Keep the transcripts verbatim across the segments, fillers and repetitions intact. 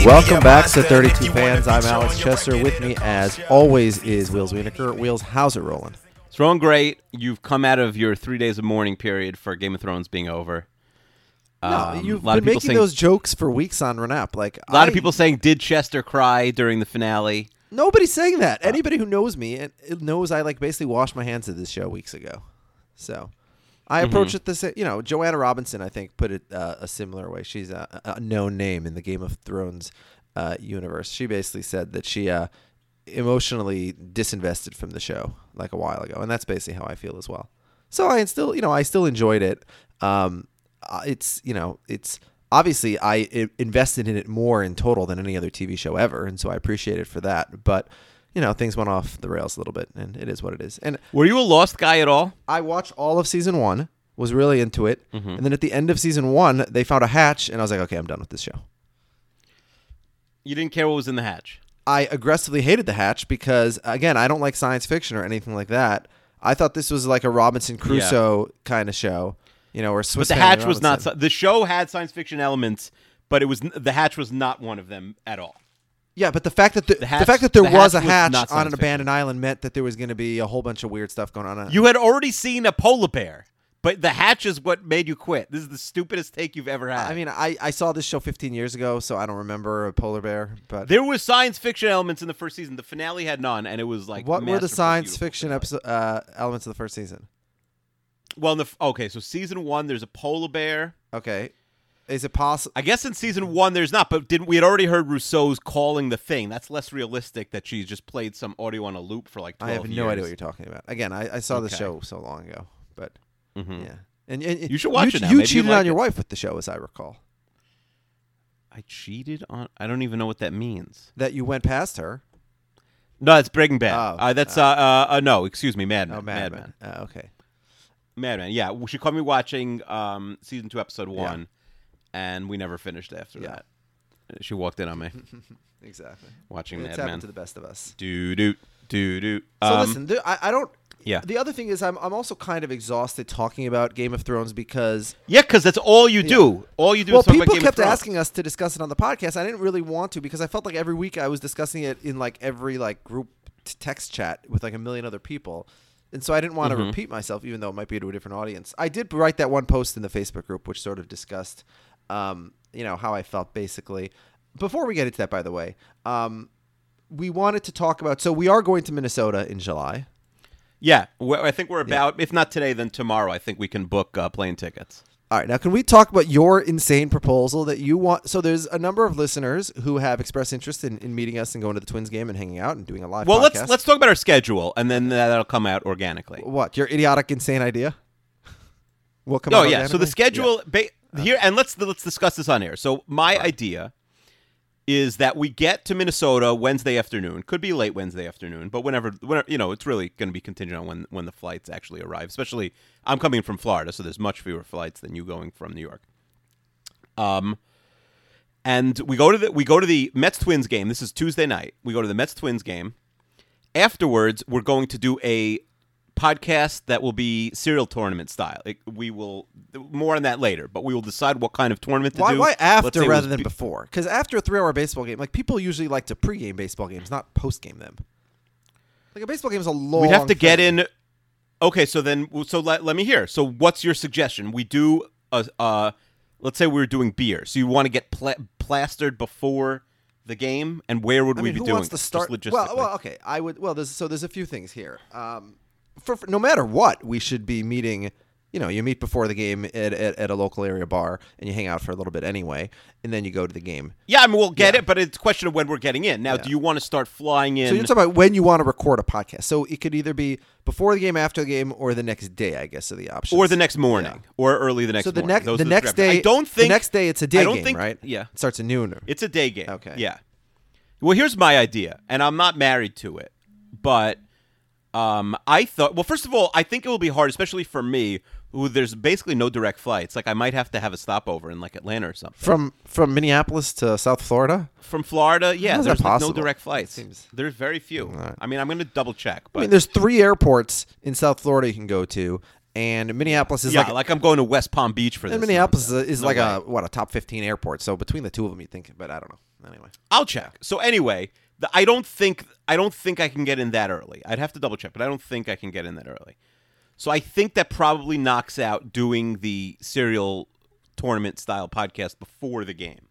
Welcome back to thirty-two Fans. I'm Alex Chester. With me, as always, is Wheels Wienerker. Wheels, how's it rolling? It's rolling great. You've come out of your three days of mourning period for Game of Thrones being over. No, Um, you've a lot been of people making saying, those jokes for weeks on Renap. Like A lot I, of people saying, did Chester cry during the finale? Nobody's saying that. Anybody who knows me it, it knows I like basically washed my hands of this show weeks ago. So I Mm-hmm. approach it the same. You know, Joanna Robinson, I think, put it uh, a similar way. She's a, a known name in the Game of Thrones uh, universe. She basically said that she uh, emotionally disinvested from the show like a while ago, and that's basically how I feel as well. So I still, you know, I still enjoyed it. Um, uh, it's, you know, it's obviously I I invested in it more in total than any other T V show ever, and so I appreciate it for that. But you know, things went off the rails a little bit, and it is what it is. And Were you a Lost guy at all? I watched all of season one, was really into it, Mm-hmm. and then at the end of season one, they found a hatch, and I was like, okay, I'm done with this show. You didn't care what was in the hatch. I aggressively hated the hatch because, again, I don't like science fiction or anything like that. I thought this was like a Robinson Crusoe kind of show, you know, or Swiss But the Family hatch was not. Robinson. sci- The show had science fiction elements, but it was n- the hatch was not one of them at all. Yeah, but the fact that the, the, hatch- fact that there the was a hatch was hatch not on an science abandoned island meant that there was going to be a whole bunch of weird stuff going on. You had already seen a polar bear, but the hatch is what made you quit. This is the stupidest take you've ever had. I mean, I, I saw this show fifteen years ago, so I don't remember a polar bear. But There was science fiction elements in the first season. The finale had none, and it was like what were the masterful, science beautiful fiction finale. episode, uh, elements of the first season? Well, in the f- okay, so season one, there's a polar bear. Okay, is it possible? I guess in season one, there's not, but didn't we had already heard Rousseau's calling the thing? That's less realistic that she just played some audio on a loop for like twelve I have years. no idea what you're talking about. Again, I, I saw the Okay. show so long ago, but Mhm. yeah, and, and You should watch you, it now. You Maybe you cheated like on your it. wife with the show, as I recall. I cheated on. I don't even know what that means. That you went past her. No, it's Breaking Bad. Oh, uh, that's uh, uh, uh, no, excuse me, Mad Men. Oh, Mad Men. Uh, okay. Mad Men. Yeah, she caught me watching um, season two, episode one, and we never finished after Yeah. that. She walked in on me Exactly. watching It's Mad happened Men. to the best of us. Do do do do. So Um, listen, there, I, I don't. Yeah. The other thing is, I'm I'm also kind of exhausted talking about Game of Thrones because Yeah, because that's all you do. All you do well, is talk about people Game kept of Thrones. asking us to discuss it on the podcast. I didn't really want to because I felt like every week I was discussing it in like every like group t- text chat with like a million other people, and so I didn't want to Mhm. repeat myself, even though it might be to a different audience. I did write that one post in the Facebook group, which sort of discussed, um, you know, how I felt basically. Before we get into that, by the way, um, we wanted to talk about. So we are going to Minnesota in July. Yeah, we I think we're about, if not today, then tomorrow. I think we can book uh, plane tickets. All right, now can we talk about your insane proposal that you want? So there's a number of listeners who have expressed interest in, in meeting us and going to the Twins game and hanging out and doing a live Well, podcast. let's let's talk about our schedule, and then that'll come out organically. What, your idiotic, insane idea? Will come Oh out yeah, so the organically? schedule ba- here, and let's let's discuss this on air. So my idea is that we get to Minnesota Wednesday afternoon. Could be late Wednesday afternoon, but whenever, whenever you know, it's really going to be contingent on when when the flights actually arrive. Especially, I'm coming from Florida, so there's much fewer flights than you going from New York. Um, and we go to the we go to the Mets Twins game. This is Tuesday night. We go to the Mets Twins game. Afterwards, we're going to do a podcast that will be serial tournament style. It, we will more on that later, but we will decide what kind of tournament to Why, do. why Let's after say it rather was than be- before? Because after a three-hour baseball game, like people usually like to pregame baseball games, not postgame them. Like a baseball game is a long. We'd have to get thing. in. Okay, so then, so let, let me hear. So, what's your suggestion? We do a, uh, let's say we were doing beer. So you want to get pla- plastered before the game, and where would I we mean, be who doing? wants to it? Just start? Well, logistically. well, okay. I would. Well, there's so there's a few things here. Um, for, for no matter what, we should be meeting. You know, you meet before the game at, at, at a local area bar, and you hang out for a little bit anyway, and then you go to the game. Yeah, I mean, we'll get Yeah. it, but it's a question of when we're getting in. Now, Yeah. do you want to start flying in? So you're talking about when you want to record a podcast. So it could either be before the game, after the game, or the next day. I guess are the options. or the next morning, Yeah. or early the next So the morning. next Those the are next strategies. day. I don't think the next day it's a day I don't game, think, right? Yeah, It starts at noon. it's a day game. Okay. Yeah. Well, here's my idea, and I'm not married to it, but um, I thought. Well, first of all, I think it will be hard, especially for me, who there's basically no direct flights. Like I might have to have a stopover in like Atlanta or something. From from Minneapolis to South Florida. From Florida, yeah, How is that there's like, no possible? direct flights. Seems- There's very few. right. I mean, I'm going to double check. But I mean, there's three airports in South Florida you can go to, and Minneapolis is yeah, like, like, I'm going to West Palm Beach for this. and Minneapolis is, nonsense. is No like way. a what a top fifteen airport. So between the two of them, you think, but I don't know. Anyway, I'll check. So anyway, the, I don't think I don't think I can get in that early. I'd have to double check, but I don't think I can get in that early. So I think that probably knocks out doing the serial tournament style podcast before the game.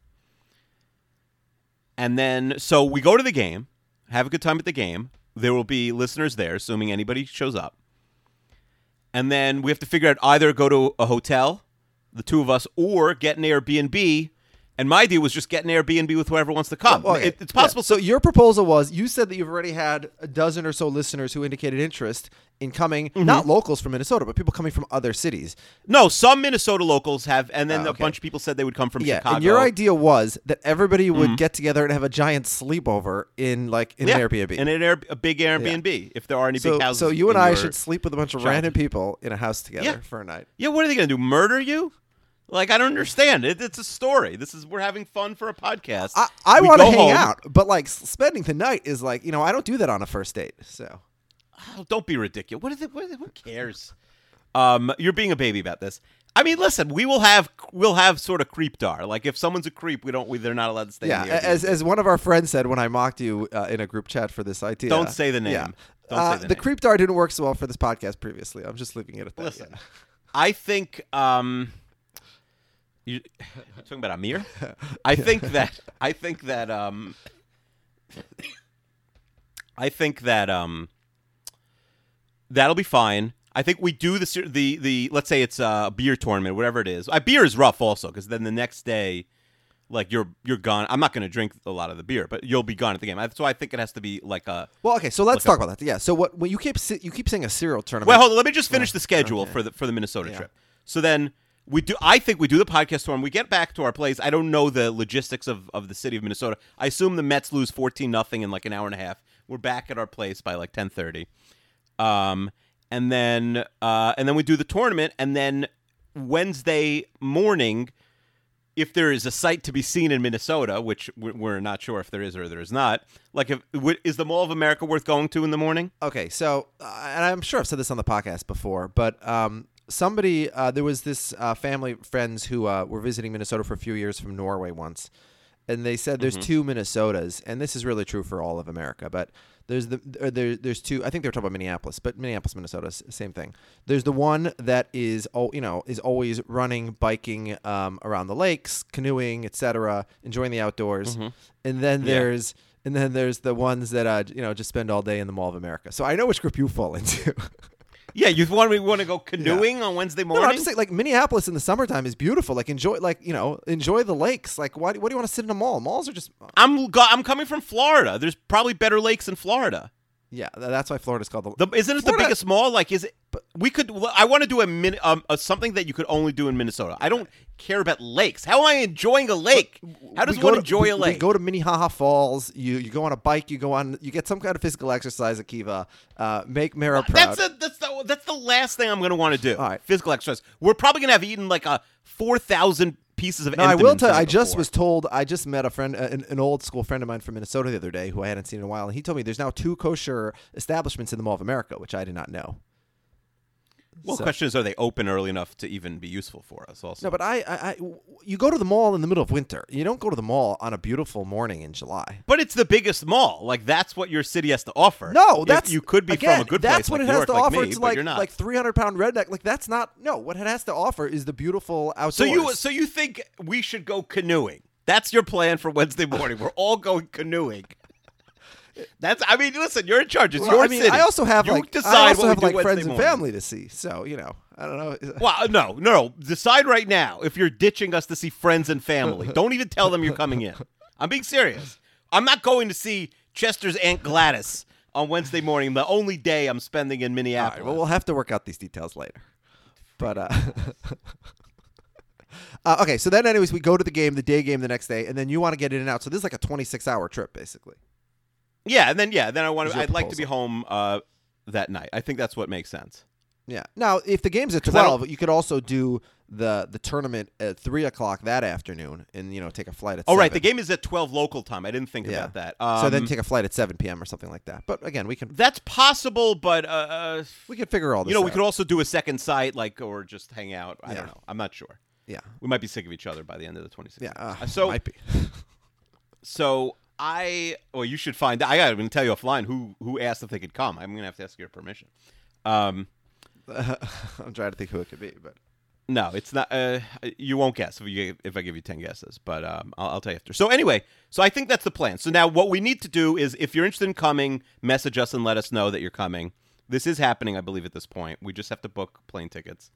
And then, so we go to the game, have a good time at the game. There will be listeners there, assuming anybody shows up. And then we have to figure out either go to a hotel, the two of us, or get an Airbnb. And my deal was just get an Airbnb with whoever wants to come. Oh, okay. it, it's possible. Yeah. So your proposal was, you said that you've already had a dozen or so listeners who indicated interest in coming, mm-hmm. not locals from Minnesota, but people coming from other cities. No, some Minnesota locals have, and then oh, okay. a bunch of people said they would come from yeah, Chicago. And your idea was that everybody would mm-hmm. get together and have a giant sleepover in like in yeah, an Airbnb. In an Air, a big Airbnb, yeah. if there are any so, big houses. So you and I your should sleep with a bunch of childhood. random people in a house together yeah. for a night. Yeah, what are they going to do, murder you? Like, I don't understand. It, it's a story. This is We're having fun for a podcast. I, I want to hang home. out, but like spending the night is like, you know, I don't do that on a first date. So oh, don't be ridiculous. What is it? What is it? Who cares? Um, you're being a baby about this. I mean, listen, we will have we'll have sort of creepdar. Like if someone's a creep, we don't we, they're not allowed to stay. Yeah, in the as as one of our friends said when I mocked you uh, in a group chat for this idea. Don't say the name. Yeah. Don't uh, say the, the name. creepdar didn't work so well for this podcast previously. I'm just leaving it at that. Listen, yeah. I think um, you talking about Amir. I think that I think that um, I think that um, that'll be fine. I think we do the the the let's say it's a beer tournament, whatever it is. Uh, beer is rough also because then the next day, like you're you're gone. I'm not going to drink a lot of the beer, but you'll be gone at the game. So I think it has to be like a. Well, okay, so let's like talk a, about that. Yeah. So what? When you keep you keep saying a serial tournament. Well, hold on. Let me just finish the schedule okay. for the for the Minnesota yeah. trip. So then we do. I think we do the podcast tour and we get back to our place. I don't know the logistics of, of the city of Minnesota. I assume the Mets lose fourteen nothing in like an hour and a half. We're back at our place by like ten thirty. Um. And then, uh, and then we do the tournament, and then Wednesday morning, if there is a site to be seen in Minnesota, which we're not sure if there is or there is not, like, if, is the Mall of America worth going to in the morning? Okay, so, uh, and I'm sure I've said this on the podcast before, but um, somebody, uh, there was this uh, family friends who uh, were visiting Minnesota for a few years from Norway once, and they said there's mm-hmm. two Minnesotas, and this is really true for all of America, but there's the there, there's two. I think they were talking about Minneapolis, but Minneapolis, Minnesota, same thing. There's the one that is oh you know is always running, biking um, around the lakes, canoeing, et cetera, enjoying the outdoors, mm-hmm. and then yeah. there's and then there's the ones that uh, you know just spend all day in the Mall of America. So I know which group you fall into. Yeah, you want me want to go canoeing yeah. on Wednesday morning? No, I'm just saying, like Minneapolis in the summertime is beautiful. Like enjoy, like you know, enjoy the lakes. Like, why? What do you want to sit in a mall? Malls are just. I'm go- I'm coming from Florida. There's probably better lakes in Florida. Yeah, that's why Florida's called the. the isn't it Florida, the biggest mall? Like, is it? We could. I want to do a, min, um, a something that you could only do in Minnesota. I don't care about lakes. How am I enjoying a lake? How does one to, enjoy we, a lake? We go to Minnehaha Falls. You you go on a bike. You go on. You get some kind of physical exercise at Kiva. Uh, make Mara proud. That's a, that's the that's the last thing I'm going to want to do. All right. Physical exercise. We're probably going to have eaten like a four thousand pieces of. No, I will tell you. I just before. was told. I just met a friend, an, an old school friend of mine from Minnesota the other day, who I hadn't seen in a while, and he told me there's now two kosher establishments in the Mall of America, which I did not know. Well, so. the question is, are they open early enough to even be useful for us? Also, no, but I, I, I, you go to the mall in the middle of winter. You don't go to the mall on a beautiful morning in July. But it's the biggest mall. Like that's what your city has to offer. No, that's if you could be again, from a good that's place. what like it has York, to like offer. Me, it's but like you're not. like three hundred pound redneck. Like that's not no. What it has to offer is the beautiful outdoors. So you so you think we should go canoeing? That's your plan for Wednesday morning. We're all going canoeing. That's. I mean, listen. You're in charge. It's well, your I mean, city. I also have you like decide I also what have we do like Wednesday friends and morning. family to see. So you know, I don't know. Well, no, no. Decide right now if you're ditching us to see friends and family. Don't even tell them you're coming in. I'm being serious. I'm not going to see Chester's Aunt Gladys on Wednesday morning. The only day I'm spending in Minneapolis. Right, well, we'll have to work out these details later. But uh, uh, okay. So then, anyways, we go to the game, the day game, the next day, and then you want to get in and out. So this is like a twenty-six hour trip, basically. Yeah, and then yeah, then I want to. I'd proposal. like to be home uh, that night. I think that's what makes sense. Yeah. Now, if the game's at twelve, you could also do the the tournament at three o'clock that afternoon, and you know take a flight at. Oh, seven. right. The game is at twelve local time. I didn't think yeah. about that. Um, so then take a flight at seven p.m. or something like that. But again, we can. That's possible, but uh, we could figure all this. You know, we out. could also do a second site, like, or just hang out. I Yeah. don't know. I'm not sure. Yeah. We might be sick of each other by the end of the twenty-sixth. Yeah. Uh, so might be. So I, well, you should find. I gotta tell you offline who who asked if they could come. I'm gonna have to ask your permission. Um, I'm trying to think who it could be, but no, it's not. Uh, you won't guess if you if I give you ten guesses, but um, I'll, I'll tell you after. So anyway, so I think that's the plan. So now what we need to do is, if you're interested in coming, message us and let us know that you're coming. This is happening, I believe, at this point. We just have to book plane tickets.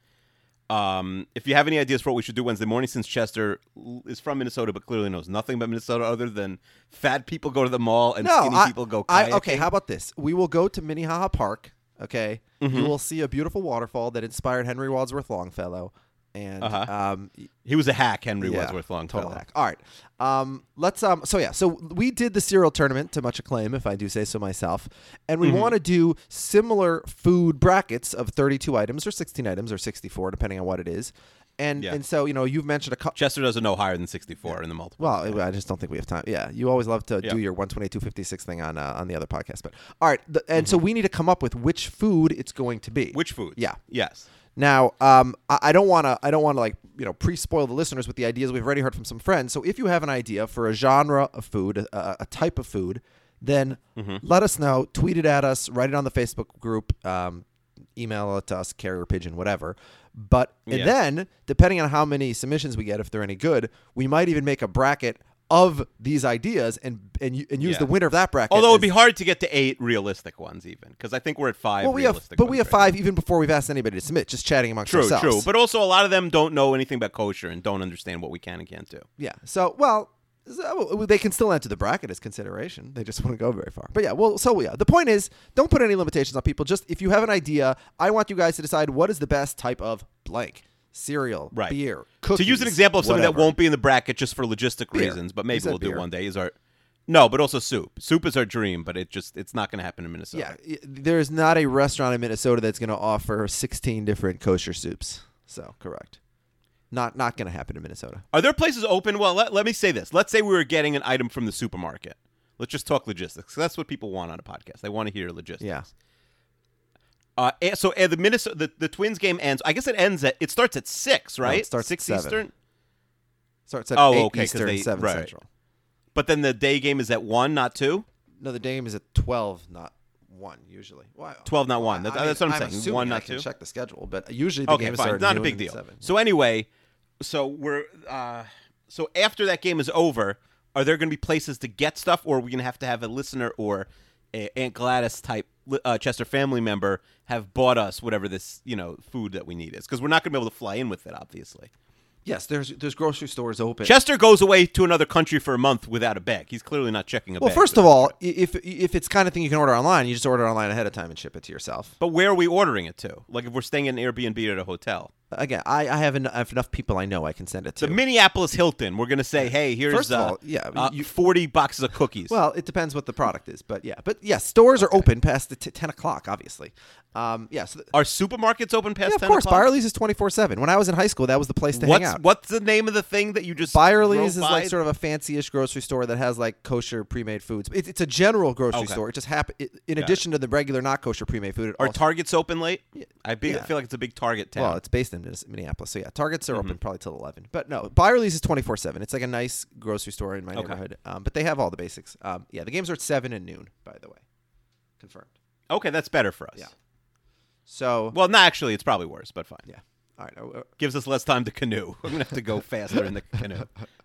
Um, if you have any ideas for what we should do Wednesday morning, since Chester is from Minnesota but clearly knows nothing about Minnesota other than fat people go to the mall and no, skinny I, people go I, kayaking. okay, how about this? We will go to Minnehaha Park. Okay, Mm-hmm. you will see a beautiful waterfall that inspired Henry Wadsworth Longfellow, and Uh-huh. um, He was a hack, Henry yeah, Wadsworth Longfellow. total hack. All right, um, let's um, so yeah, so we did the cereal tournament to much acclaim, if I do say so myself, and we Mm-hmm. want to do similar food brackets of thirty-two items or sixteen items or sixty-four, depending on what it is, and Yeah. and so you know you've mentioned a couple. Chester doesn't know higher than sixty-four in the multiple. Well, I just don't think we have time. Yeah, you always love to Yeah. do your one twenty-two fifty-six thing on uh, on the other podcast. But all right, the, and Mm-hmm. so we need to come up with which food it's going to be. Which foods? Yeah. Yes. Now, um, I, I don't want to. I don't want to like you know pre-spoil the listeners with the ideas we've already heard from some friends. So if you have an idea for a genre of food, a, a type of food, then Mm-hmm. let us know. Tweet it at us. Write it on the Facebook group. Um, email it to us, carrier pigeon, whatever. But and Yeah. then, depending on how many submissions we get, if they're any good, we might even make a bracket of these ideas and and, you- and use Yeah. the winner of that bracket. Although it'd as- be hard to get to eight realistic ones, even because I think we're at five. well, we have, realistic but ones we have right five even before we've asked anybody to submit. Just chatting amongst True, ourselves. true. But also, a lot of them don't know anything about kosher and don't understand what we can and can't do. Yeah. So, well, so they can still enter the bracket as consideration. They just wouldn't go very far. But yeah, well, so yeah. The point is, don't put any limitations on people. Just if you have an idea, I want you guys to decide what is the best type of blank cereal, Right. beer, cookies. To use an example of something that whatever. won't be in the bracket just for logistic Beer. reasons, but You maybe said we'll do beer. it one day. Is our no, but also soup. Soup is our dream, but it just it's not going to happen in Minnesota. Yeah, y- there is not a restaurant in Minnesota that's going to offer sixteen different kosher soups. So correct. Not not going to happen in Minnesota. Are there places open? Well, let, let me say this. Let's say we were getting an item from the supermarket. Let's just talk logistics. That's what people want on a podcast. They want to hear logistics. Yeah. Uh, and so uh, the Minnesota the, the Twins game ends. I guess it ends at it starts at six, right? it starts at six seven. Eastern. Starts at Oh, eight okay, 'cause Eastern, they- seven right. Central. But then the day game is at one, not two. No, the game is at twelve, not one usually. Why? twelve, not one. I- That- I that's mean, what I'm I'm saying. assuming One, I not can two? check the schedule, but usually the Okay, game fine. starts Not a noon big and deal. seven. So anyway, so we're uh, so after that game is over, are there going to be places to get stuff, or are we going to have to have a listener or a Aunt Gladys type uh, Chester family member have bought us whatever this you know food that we need is? Because we're not going to be able to fly in with it, obviously. Yes, there's there's grocery stores open. Chester goes away to another country for a month without a bag. He's clearly not checking a well, bag. first for of that all, trip. i- if if it's kind of thing you can order online, you just order online ahead of time and ship it to yourself. But where are we ordering it to? Like if we're staying in an Airbnb or at a hotel. Again, I, I have, en- I have enough people I know I can send it to. The Minneapolis Hilton, we're going to say, hey, here's First of uh, all, yeah, uh, you- forty boxes of cookies. Well, it depends what the product is, but yeah, but yeah, stores are open past the t- ten o'clock, obviously. Um, yeah, so th- Are supermarkets open past yeah, of ten course, o'clock? Byerly's is twenty four seven. When I was in high school, that was the place to What's, hang out. what's the name of the thing that you just Byerly's drove is by? like sort of a fancy-ish grocery store that has like kosher pre-made foods. It's, it's a general grocery Okay. store. It just happen in Got addition to the regular not kosher pre-made food. It Are also, Targets open late? I, big, yeah. feel like it's a big Target town. well, it's based in Minnes- Minneapolis, so yeah, Targets are Mm-hmm. open probably till eleven. But no, Byerly's is twenty four seven. It's like a nice grocery store in my Okay. neighborhood. Um, but they have all the basics. Um, yeah, the games are at seven and noon, by the way, confirmed. okay, that's better for us. Yeah. So Well, no, actually, it's probably worse, but fine. yeah, all right. uh, uh, Gives us less time to canoe. I'm going to have to go faster in the canoe.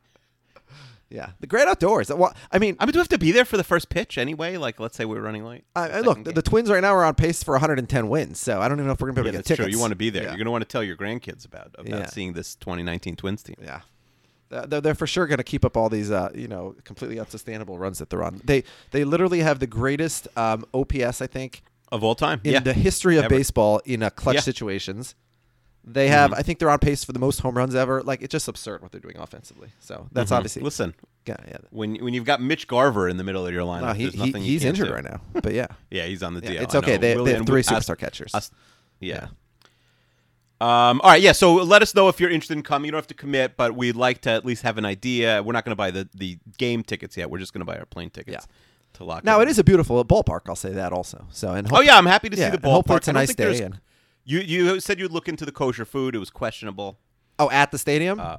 yeah, the great outdoors. Uh, Well, I mean, I mean, do we have to be there for the first pitch anyway? Like, let's say we're running late. I, I Second look, the, game. the Twins right now are on pace for one hundred ten wins, so I don't even know if we're gonna be yeah, able to that's get true. tickets. You want to be there. Yeah. You're going to want to tell your grandkids about about Yeah. seeing this twenty nineteen Twins team. Yeah. They're, they're for sure going to keep up all these, uh, you know, completely unsustainable runs that they're on. They they literally have the greatest um, O P S, I think, Of all time? in yeah. the history of Ever. baseball in uh, clutch Yeah. situations. They have, Mhm. I think, they're on pace for the most home runs ever. Like, it's just absurd what they're doing offensively. So that's Mhm. obviously, Listen, yeah, yeah. when when you've got Mitch Garver in the middle of your lineup, No, he, there's he nothing you he's can't injured do. right now, but yeah, Yeah, he's on the Yeah, D L. it's I okay. know. They, they William- have three us- superstar catchers. us- yeah. Um, all right, yeah. So let us know if you're interested in coming. You don't have to commit, but we'd like to at least have an idea. We're not going to buy the, the game tickets yet. We're just going to buy our plane tickets Yeah. to lock. Now in. it is a beautiful ballpark. I'll say that also. So and Oh yeah, I'm happy to yeah, see the and hopefully ballpark. it's a I don't nice think day. there's- And You you said you'd look into the kosher food. It was questionable. oh, at the stadium. Uh,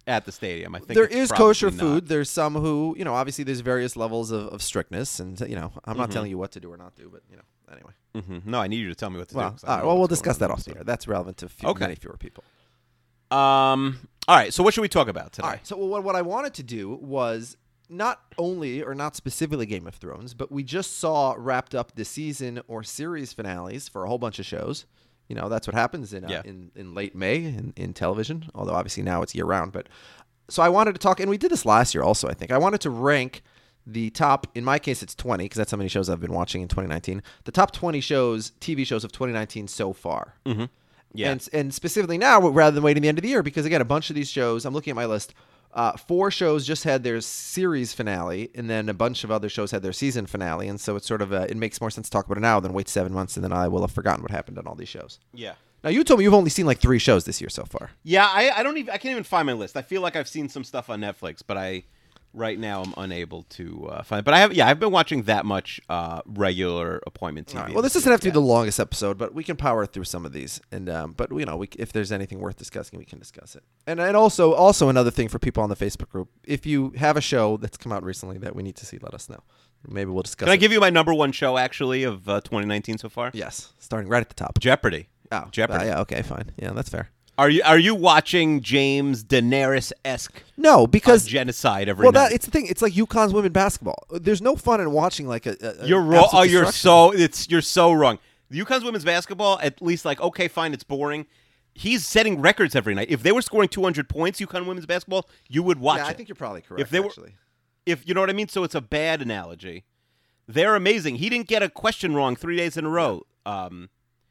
at the stadium. I think there it's is probably kosher not. food. There's some who, you know, obviously there's various levels of, of strictness, and you know, I'm not Mhm. telling you what to do or not do, but you know, anyway. Mm-hmm. No, I need you to tell me what to Well, do. 'cause I all don't right, know well, we'll what's going discuss on that in off this the air. episode. That's relevant to few, Okay. many fewer people. Um. All right. So what should we talk about today? All right. So what, what I wanted to do was not only or not specifically Game of Thrones, but we just saw wrapped up the season or series finales for a whole bunch of shows. You know, that's what happens in uh, Yeah. in, in late May in, in television, although obviously now it's year round. But so I wanted to talk, and we did this last year also, I think. I wanted to rank the top, in my case, it's twenty, because that's how many shows I've been watching in twenty nineteen. The top twenty shows, T V shows of twenty nineteen so far. Mm-hmm. Yeah. And, and specifically now, rather than waiting the end of the year, because again, a bunch of these shows, I'm looking at my list, uh, four shows just had their series finale, and then a bunch of other shows had their season finale, and so it's sort of uh, it makes more sense to talk about it now than wait seven months, and then I will have forgotten what happened on all these shows. yeah. Now, you told me you've only seen like three shows this year so far. Yeah. I, I don't even. I can't even find my list. I feel like I've seen some stuff on Netflix, but I right now I'm unable to uh, find it. But I have. Yeah, I've been watching that much uh, regular appointment T V. All right. Well, this doesn't have to be the longest episode, but we can power through some of these. And um, but you know, we, if there's anything worth discussing, we can discuss it. And and also also another thing for people on the Facebook group: if you have a show that's come out recently that we need to see, let us know. Maybe we'll discuss. Can I it. give you my number one show actually of uh, twenty nineteen so far? Yes, starting right at the top. Jeopardy. Oh, Jeopardy. uh, yeah. Okay. Fine. Yeah, that's fair. Are you are you watching James Daenerys esque No, because genocide every well, night? that it's the thing. It's like UConn's women basketball. There's no fun in watching like a. a You're an wrong. absolute Oh, you're destruction. so it's you're so wrong. UConn's women's basketball, at least like okay, fine, it's boring. He's setting records every night. If they were scoring two hundred points, UConn women's basketball, you would watch Yeah, it. I think you're probably correct. If they were- actually. If you know what I mean. So it's a bad analogy. They're amazing. He didn't get a question wrong three days in a row. Um,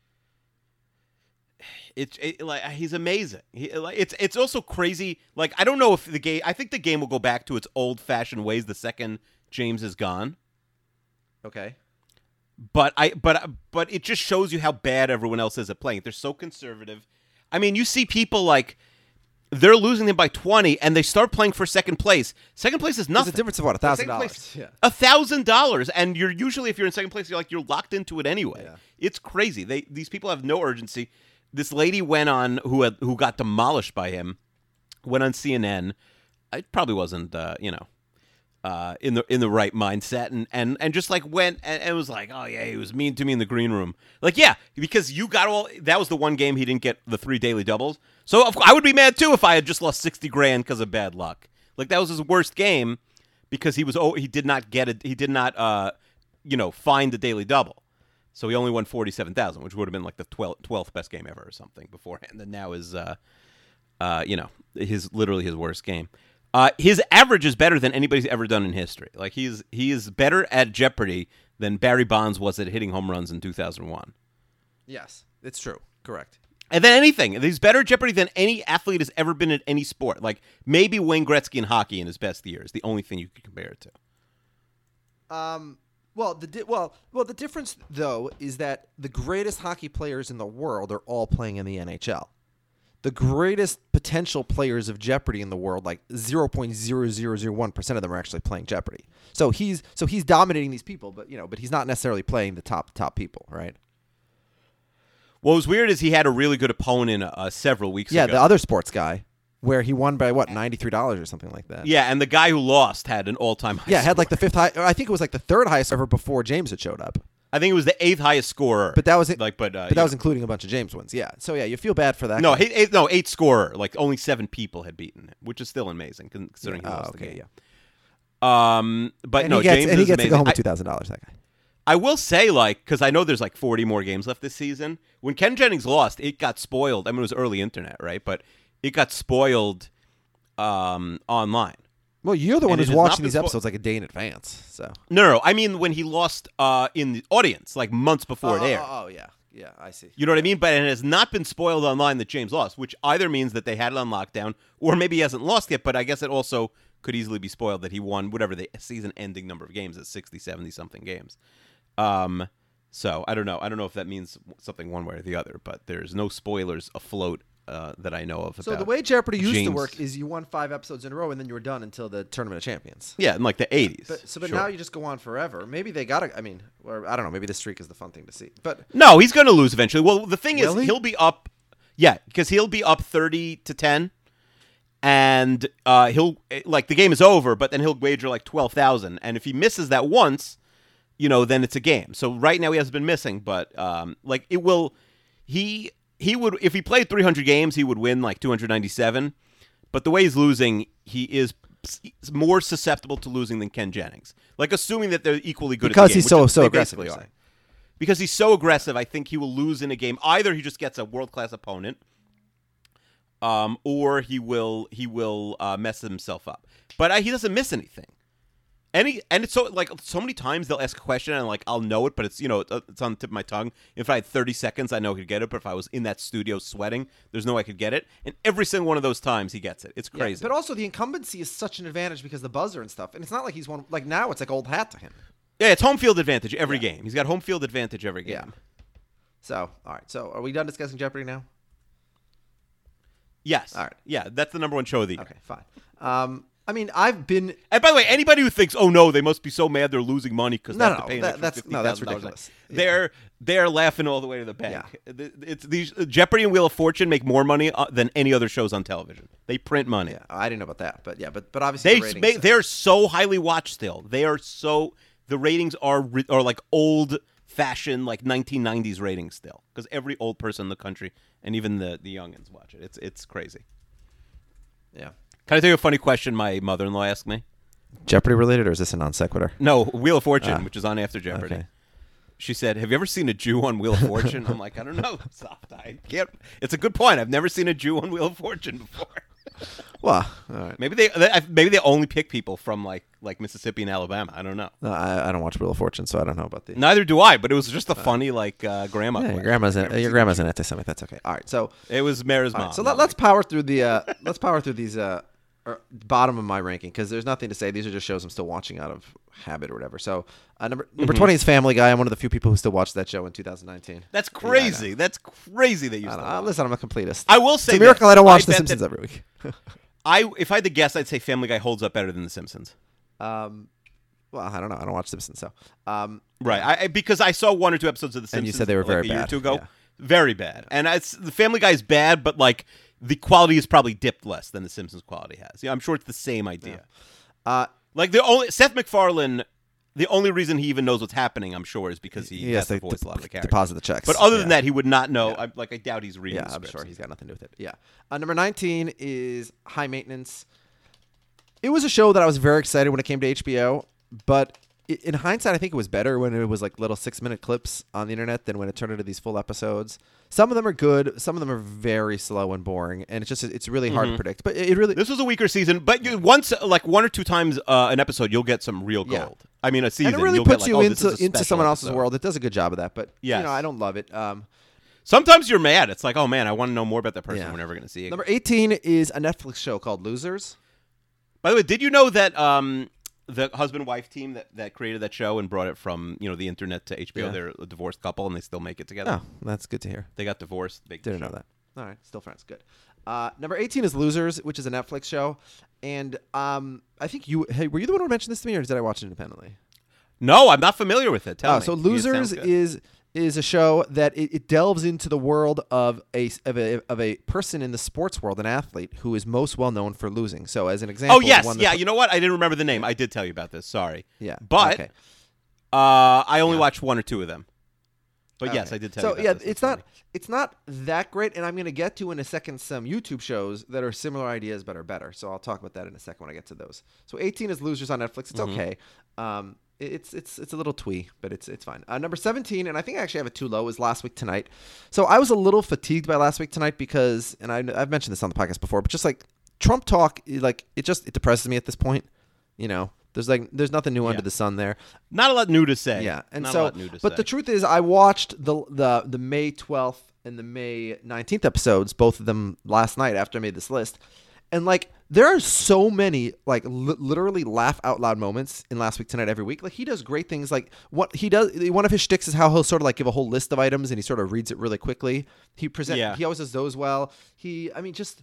it's it, like he's amazing. He, like, it's it's also crazy. Like I don't know if the game. I think the game will go back to its old fashioned ways the second James is gone. Okay. But I but but it just shows you how bad everyone else is at playing. They're so conservative. I mean, you see people like they're losing them by twenty, and they start playing for second place. Second place is There's nothing. a difference of what a Like, thousand second dollars. place- Yeah. A thousand dollars, and you're usually if you're in second place, you're like you're locked into it anyway. Yeah. It's crazy. They these people have no urgency. This lady went on who had, who got demolished by him. Went on C N N. It probably wasn't uh, you know uh, in the in the right mindset, and and and just like went and, and was like, oh yeah, he was mean to me in the green room. Like yeah, because you got all that was the one game he didn't get the three daily doubles. So of, I would be mad too if I had just lost sixty grand because of bad luck. Like that was his worst game because he was oh he did not get it. He did not uh you know find the daily double. So he only won forty-seven thousand, which would have been like the twelfth best game ever or something beforehand. And now is, uh, uh, you know, his literally his worst game. Uh, his average is better than anybody's ever done in history. Like he's he is better at Jeopardy than Barry Bonds was at hitting home runs in two thousand one. Yes, it's true. Correct. And then anything. He's better at Jeopardy than any athlete has ever been at any sport. Like maybe Wayne Gretzky in hockey in his best years. The only thing you could compare it to. Um. Well, the di- well, well, the difference though is that the greatest hockey players in the world are all playing in the N H L. The greatest potential players of Jeopardy in the world, like zero point zero zero zero one percent of them are actually playing Jeopardy. So he's so he's dominating these people, but you know, but he's not necessarily playing the top top people, right? What was weird is he had a really good opponent uh, several weeks Yeah, ago. the other sports guy, where he won by what ninety three dollars or something like that. Yeah, and the guy who lost had an all-time high Yeah, had like score. the fifth high. Or I think it was like the third highest ever before James had showed up. I think it was the eighth highest scorer. But that was it. like, but uh, But that yeah. was including a bunch of James wins. Yeah. So yeah, you feel bad for that. no, guy. eight, eight, no, eight scorer. Like only seven people had beaten him, which is still amazing considering he Oh, lost okay, the game. yeah. Um, but And no, he gets James and he is gets to amazing. go home I- with two thousand dollars. That guy. I will say, like, because I know there's like forty more games left this season. When Ken Jennings lost, it got spoiled. I mean, it was early internet, right? But it got spoiled um, online. Well, you're the one And it who's has not watching been these spo- episodes like a day in advance. So No, no, no. I mean, when he lost uh, in the audience, like months before oh, it aired. Oh, oh, yeah, yeah, I see. You know what I mean? But it has not been spoiled online that James lost, which either means that they had it on lockdown, or maybe he hasn't lost yet. But I guess it also could easily be spoiled that he won whatever the season-ending number of games is, sixty, seventy something games. Um, so I don't know. I don't know if that means something one way or the other. But there's no spoilers afloat uh, that I know of. So about the way Jeopardy used to James. work is you won five episodes in a row and then you were done until the Tournament of Champions. yeah, in like the eighties. But so, but Sure. now you just go on forever. Maybe they gotta. I mean, or I don't know. Maybe the streak is the fun thing to see. But No, he's going to lose eventually. Well, the thing Really? is, he'll be up. Yeah, because he'll be up thirty to ten, and uh, he'll like the game is over, but then he'll wager like twelve thousand, and if he misses that once, you know, then it's a game. So right now he has been missing, but um, like it will, he he would if he played three hundred games, he would win like two hundred ninety-seven. But the way he's losing, he is more susceptible to losing than Ken Jennings. Like assuming that they're equally good because at the game, he's so which so they aggressive. basically you're are. saying. Because he's so aggressive, I think he will lose in a game. Either he just gets a world class opponent, um, or he will he will uh, mess himself up. But uh, he doesn't miss anything. Any and it's so like so many times they'll ask a question and like I'll know it, but it's you know it's on the tip of my tongue. If I had thirty seconds, I know I could get it. But if I was in that studio sweating, there's no way I could get it. And every single one of those times he gets it. It's crazy. Yeah, but also the incumbency is such an advantage because the buzzer and stuff, and it's not like he's one like now it's like old hat to him. Yeah, it's home field advantage every Yeah. game. He's got home field advantage every game. Yeah. So all right, so are we done discussing Jeopardy now? Yes. All right. Yeah, that's the number one show of the year. Okay, fine. Um, I mean, I've been And by the way, anybody who thinks, "Oh no, they must be so mad they're losing money because they No, have no, to pay an that- extra that's- fifty no, that's thousand dollars," ridiculous. Yeah. They're they're laughing all the way to the bank. It- It's these Jeopardy and Wheel of Fortune make more money uh, than any other shows on television. They print money. yeah, I didn't know about that, but yeah, but but obviously They the ratings, make, they're so highly watched still. They are so the ratings are ri- are like old fashioned like nineteen nineties ratings still because every old person in the country and even the the youngins watch it. It's it's crazy. yeah. Can I tell you a funny question my mother-in-law asked me? Jeopardy related, or is this a non sequitur? No, Wheel of Fortune, Ah. which is on after Jeopardy. Okay. She said, "Have you ever seen a Jew on Wheel of Fortune?" I'm like, "I don't know, soft. I can't." It's a good point. I've never seen a Jew on Wheel of Fortune before. Well, all right. Maybe they, they maybe they only pick people from like like Mississippi and Alabama. I don't know. No, I, I don't watch Wheel of Fortune, so I don't know about the. Neither do I. But it was just a funny like uh, grandma. Yeah, question. your grandma's I've an, never your seen grandma's a an anti-Semite. That's okay. All right, so Jew. It was Mara's all mom. right, so not let, let's me. power through the uh, let's power through these uh, or bottom of my ranking because there's nothing to say. These are just shows I'm still watching out of habit or whatever. So uh, number number Mhm. twenty is Family Guy. I'm one of the few people who still watched that show in two thousand nineteen. That's Yeah, I know. crazy. That's crazy that you. I Still don't know. watch. Listen, I'm a completist. I will say It's a miracle this. I don't watch The bet Simpsons that- every week. I if I had to guess, I'd say Family Guy holds up better than The Simpsons. um, well, I don't know. I don't watch Simpsons, so um, Right, I, I, because I saw one or two episodes of The Simpsons. And you said they were like, very a year or bad. two ago. Yeah. Very bad, and it's the Family Guy is bad, but like the quality is probably dipped less than The Simpsons quality has. Yeah, I'm sure it's the same idea. uh, Like the only Seth MacFarlane, the only reason he even knows what's happening, I'm sure, is because he, he has has to to voice de- a lot of the characters. deposit the checks. But other Yeah. than that, he would not know. Yeah. I, like I doubt he's reading. Yeah, the I'm scripts. sure he's got nothing to do with it. Yeah. Uh, number nineteen is High Maintenance. It was a show that I was very excited when it came to H B O, but i- in hindsight, I think it was better when it was like little six-minute clips on the internet than when it turned into these full episodes. Some of them are good, some of them are very slow and boring, and it's just it's really hard to predict. But it, it really This was a weaker season, but you, once, like one or two times uh, an episode, you'll get some real Yeah. gold. I mean, a season. and it really you'll puts get, you like, oh, this into is a into special someone else's episode. world. It does a good job of that, but Yes. you know I don't love it. Um, Sometimes you're mad. It's like, oh man, I want to know more about that person. Yeah. We're never going to see it. number eighteen is a Netflix show called Losers. By the way, did you know that um, the husband wife team that, that created that show and brought it from you know the internet to H B O, Yeah. they're a divorced couple and they still make it together. Oh, that's good to hear. They got divorced. Big Didn't show. know that. All right, still friends. Good. Uh, number eighteen is Losers, which is a Netflix show, and um, I think you. Hey, were you the one who mentioned this to me, or did I watch it independently? No, I'm not familiar with it. Tell Oh, me. so It Losers sounds good. is is a show that it, it delves into the world of a of a of a person in the sports world, an athlete who is most well known for losing. So, as an example, Oh yes, one yeah. that- You know what? I didn't remember the name. I did tell you about this. Sorry. yeah, But okay. uh, I only Yeah. watched one or two of them. But yes, Okay. I did tell so you. About yeah, this. it's That's not funny. it's not that great, and I'm going to get to in a second some YouTube shows that are similar ideas but are better. So I'll talk about that in a second when I get to those. So eighteen is Losers on Netflix. It's Mm-hmm. okay. Um, it- it's it's it's a little twee, but it's it's fine. Uh, number seventeen, and I think I actually have it too low, is Last Week Tonight. So I was a little fatigued by Last Week Tonight because, and I, I've mentioned this on the podcast before, but just like Trump talk, like it just it depresses me at this point. You know, there's like there's nothing new under Yeah. the sun there. Not a lot new to say. Yeah, and Not a so, lot new to but say. the truth is, I watched the the the May twelfth and the May nineteenth episodes, both of them last night after I made this list, and like there are so many like li- literally laugh out loud moments in Last Week Tonight every week. Like he does great things. Like what he does, one of his shticks is how he'll sort of like give a whole list of items and he sort of reads it really quickly. He present, Yeah. he always does those well. He, I mean, just.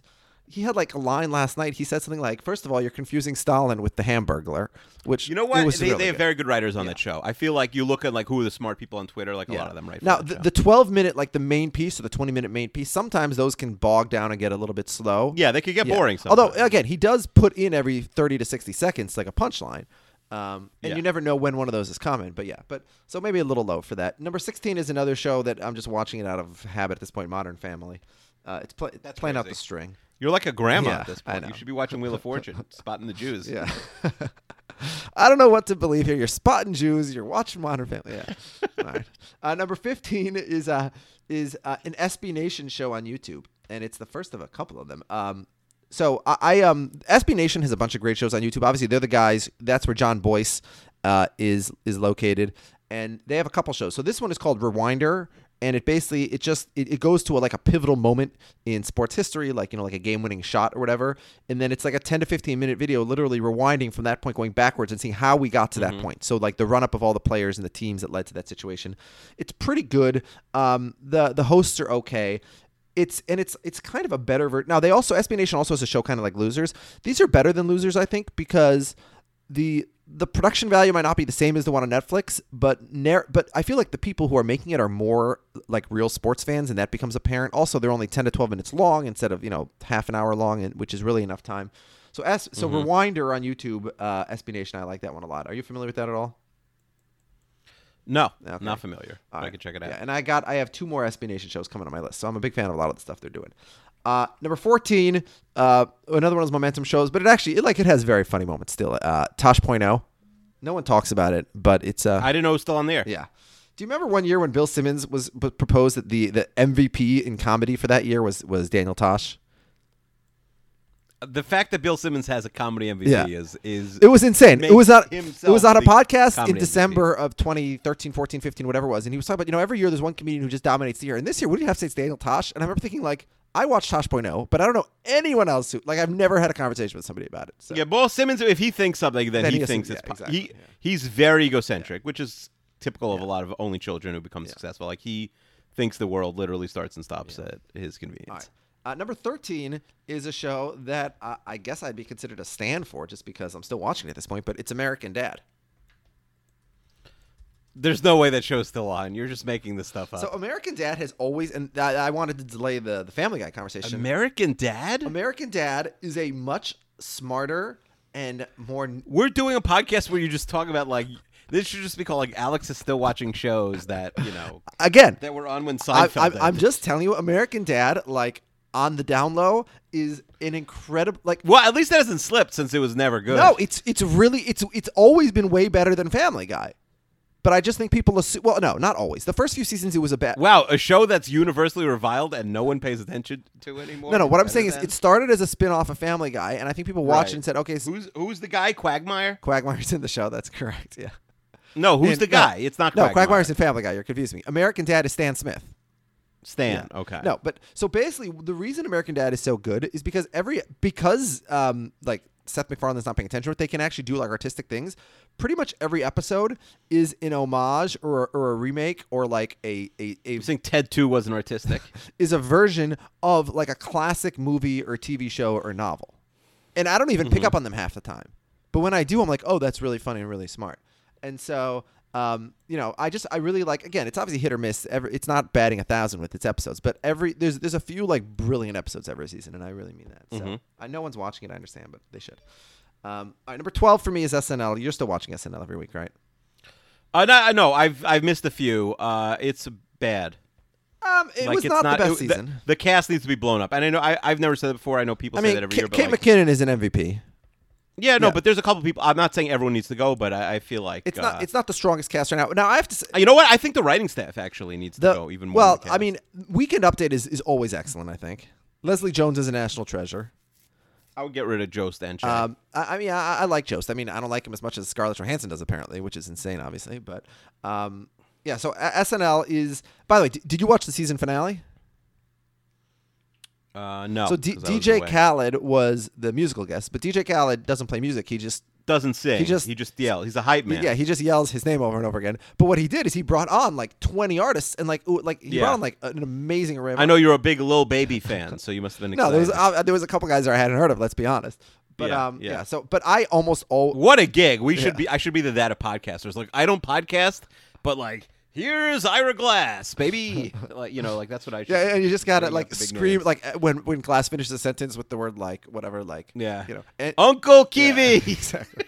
he had like a line last night. He said something like, first of all, you're confusing Stalin with the Hamburglar, which You know it what? was They, really they have good. very good writers on Yeah. that show. I feel like you look at like who are the smart people on Twitter, like a Yeah. lot of them write for Now, that the, show. the twelve minute, like the main piece or the twenty minute main piece, sometimes those can bog down and get a little bit slow. Yeah, they could get Yeah. boring sometimes. Although, again, he does put in every thirty to sixty seconds like a punchline. Um, and Yeah. you never know when one of those is coming. But yeah, but so maybe a little low for that. Number sixteen is another show that I'm just watching it out of habit at this point, Modern Family. Uh, it's play, That's playing out crazy. the string. You're like a grandma Yeah, at this I point. know. You should be watching Wheel of Fortune, spotting the Jews. Yeah. I don't know what to believe here. You're spotting Jews. You're watching Modern Family. Yeah. All right. Uh, number fifteen is uh, is uh, an S B Nation show on YouTube, and it's the first of a couple of them. Um, so I, I um S B Nation has a bunch of great shows on YouTube. Obviously, they're the guys. That's where John Boyce uh, is is located, and they have a couple shows. So this one is called Rewinder. And it basically, it just, it, it goes to a, like a pivotal moment in sports history, like, you know, like a game-winning shot or whatever. And then it's like a ten to fifteen minute video, literally rewinding from that point, going backwards and seeing how we got to that Mm-hmm. point. So like the run-up of all the players and the teams that led to that situation. It's pretty good. Um, the, the hosts are okay. It's and it's it's kind of a better version. Now they also, S B Nation also has a show kind of like Losers. These are better than Losers, I think, because the the production value might not be the same as the one on Netflix, but nar- but I feel like the people who are making it are more like real sports fans, and that becomes apparent. Also, they're only ten to twelve minutes long instead of, you know, half an hour long, and which is really enough time. So as so Mm-hmm. Rewinder on YouTube, uh, S B Nation, I like that one a lot. Are you familiar with that at all? No, Okay. not familiar. All I right. can check it out. Yeah, and I got I have two more S B Nation shows coming on my list, so I'm a big fan of a lot of the stuff they're doing. Uh, number fourteen, uh, another one of those momentum shows, but it actually it, like it has very funny moments still. Uh, Tosh point oh. No one talks about it, but it's uh, I didn't know it was still on there. yeah. Do you remember one year when Bill Simmons was p- proposed that the, the M V P in comedy for that year was was Daniel Tosh? The fact that Bill Simmons has a comedy M V P Yeah. is is It was insane. It makes was on it himself was on a the podcast comedy in M V P. December of twenty thirteen, fourteen, fifteen, whatever it was, and he was talking about, you know, every year there's one comedian who just dominates the year, and this year, what do you have to say? It's Daniel Tosh, and I remember thinking like, I watched Tosh point oh, but I don't know anyone else who like I've never had a conversation with somebody about it. So. Yeah, Bill Simmons, if he thinks something, then, Then he, he thinks assumes- it's yeah, po- exactly, he yeah. he's very egocentric, which is typical of a lot of only children who become successful. Like he thinks the world literally starts and stops at his convenience. All right. Uh, number thirteen is a show that uh, I guess I'd be considered a stand for just because I'm still watching it at this point, but it's American Dad. There's no way that show's still on. You're just making this stuff up. So American Dad has always, and I, I wanted to delay the, the Family Guy conversation. American Dad? American Dad is a much smarter and more. We're doing a podcast where you just talk about like this should just be called like Alex is still watching shows that you know Again, that were on when I, Seinfeld. I, ended. I'm just telling you, American Dad, like on the down low, is an incredible like. well, at least it hasn't slipped since it was never good. No, it's it's really it's it's always been way better than Family Guy. But I just think people assume. Well, no, not always. The first few seasons, it was a bad. Wow, a show that's universally reviled and no one pays attention to anymore. No, no. What I'm Better saying is, than- it started as a spin-off of Family Guy, and I think people watched Right. it and said, "Okay, so who's who's the guy? Quagmire? Quagmire's in the show." That's correct. Yeah. No, who's And- the guy? It's not No, Quagmire. Quagmire's in Family Guy. You're confusing me. American Dad is Stan Smith. Stan. Yeah. Okay. No, but so basically, the reason American Dad is so good is because every because um like Seth MacFarlane's not paying attention to it, they can actually do like artistic things. Pretty much every episode is an homage or or a remake or like a a, a You think Ted two wasn't artistic? is a version of like a classic movie or T V show or novel. And I don't even Mm-hmm. pick up on them half the time. But when I do, I'm like, oh, that's really funny and really smart. And so, um, you know, I just, I really like, again, it's obviously hit or miss. Every, it's not batting a thousand with its episodes, but every, there's there's a few like brilliant episodes every season. And I really mean that. So Mhm. I know one's watching it, I understand, but they should. Um, all right, number twelve for me is S N L. You're still watching S N L every week, right? Uh, no, no, I've I've missed a few. Uh, it's bad. Um, it like was it's not, not the best it- season. The, the cast needs to be blown up, and I know I, I've never said it before. I know people I say mean, that every K- year. But Kate like, McKinnon is an M V P. yeah, no, yeah. but there's a couple people. I'm not saying everyone needs to go, but I, I feel like It's uh, not. It's not the strongest cast right now. Now I have to say, You know what? I think the writing staff actually needs the, to go even more. well, than the I cast. mean, Weekend Update is, is always excellent. I think Leslie Jones is a national treasure. I would get rid of Jost and Shay. Um, I, I mean, I, I like Jost. I mean, I don't like him as much as Scarlett Johansson does, apparently, which is insane, obviously. But um, yeah, so uh, S N L is. By the way, d- did you watch the season finale? uh, no. so D- 'cause I was D J away. Khaled was the musical guest, but D J Khaled doesn't play music. He just doesn't sing. He just- he just yells. He's a hype man. Yeah, he just yells his name over and over again. But what he did is he brought on like twenty artists and like ooh, like he Yeah. brought on like an amazing array. Of I know you're a big Lil Baby fan, so you must have been No, excited. there was uh, there was a couple guys that I hadn't heard of. Let's be honest. But Yeah, um, yeah. yeah. So, but I almost all What a gig! We should Yeah. be. I should be the that of podcasters. Like I don't podcast, but like here's Ira Glass, baby. Like you know, like that's what I should. yeah, and you just gotta bring like up the big scream names. like uh, when when Glass finishes a sentence with the word like whatever like Yeah. you know and, Uncle Kiwi, exactly.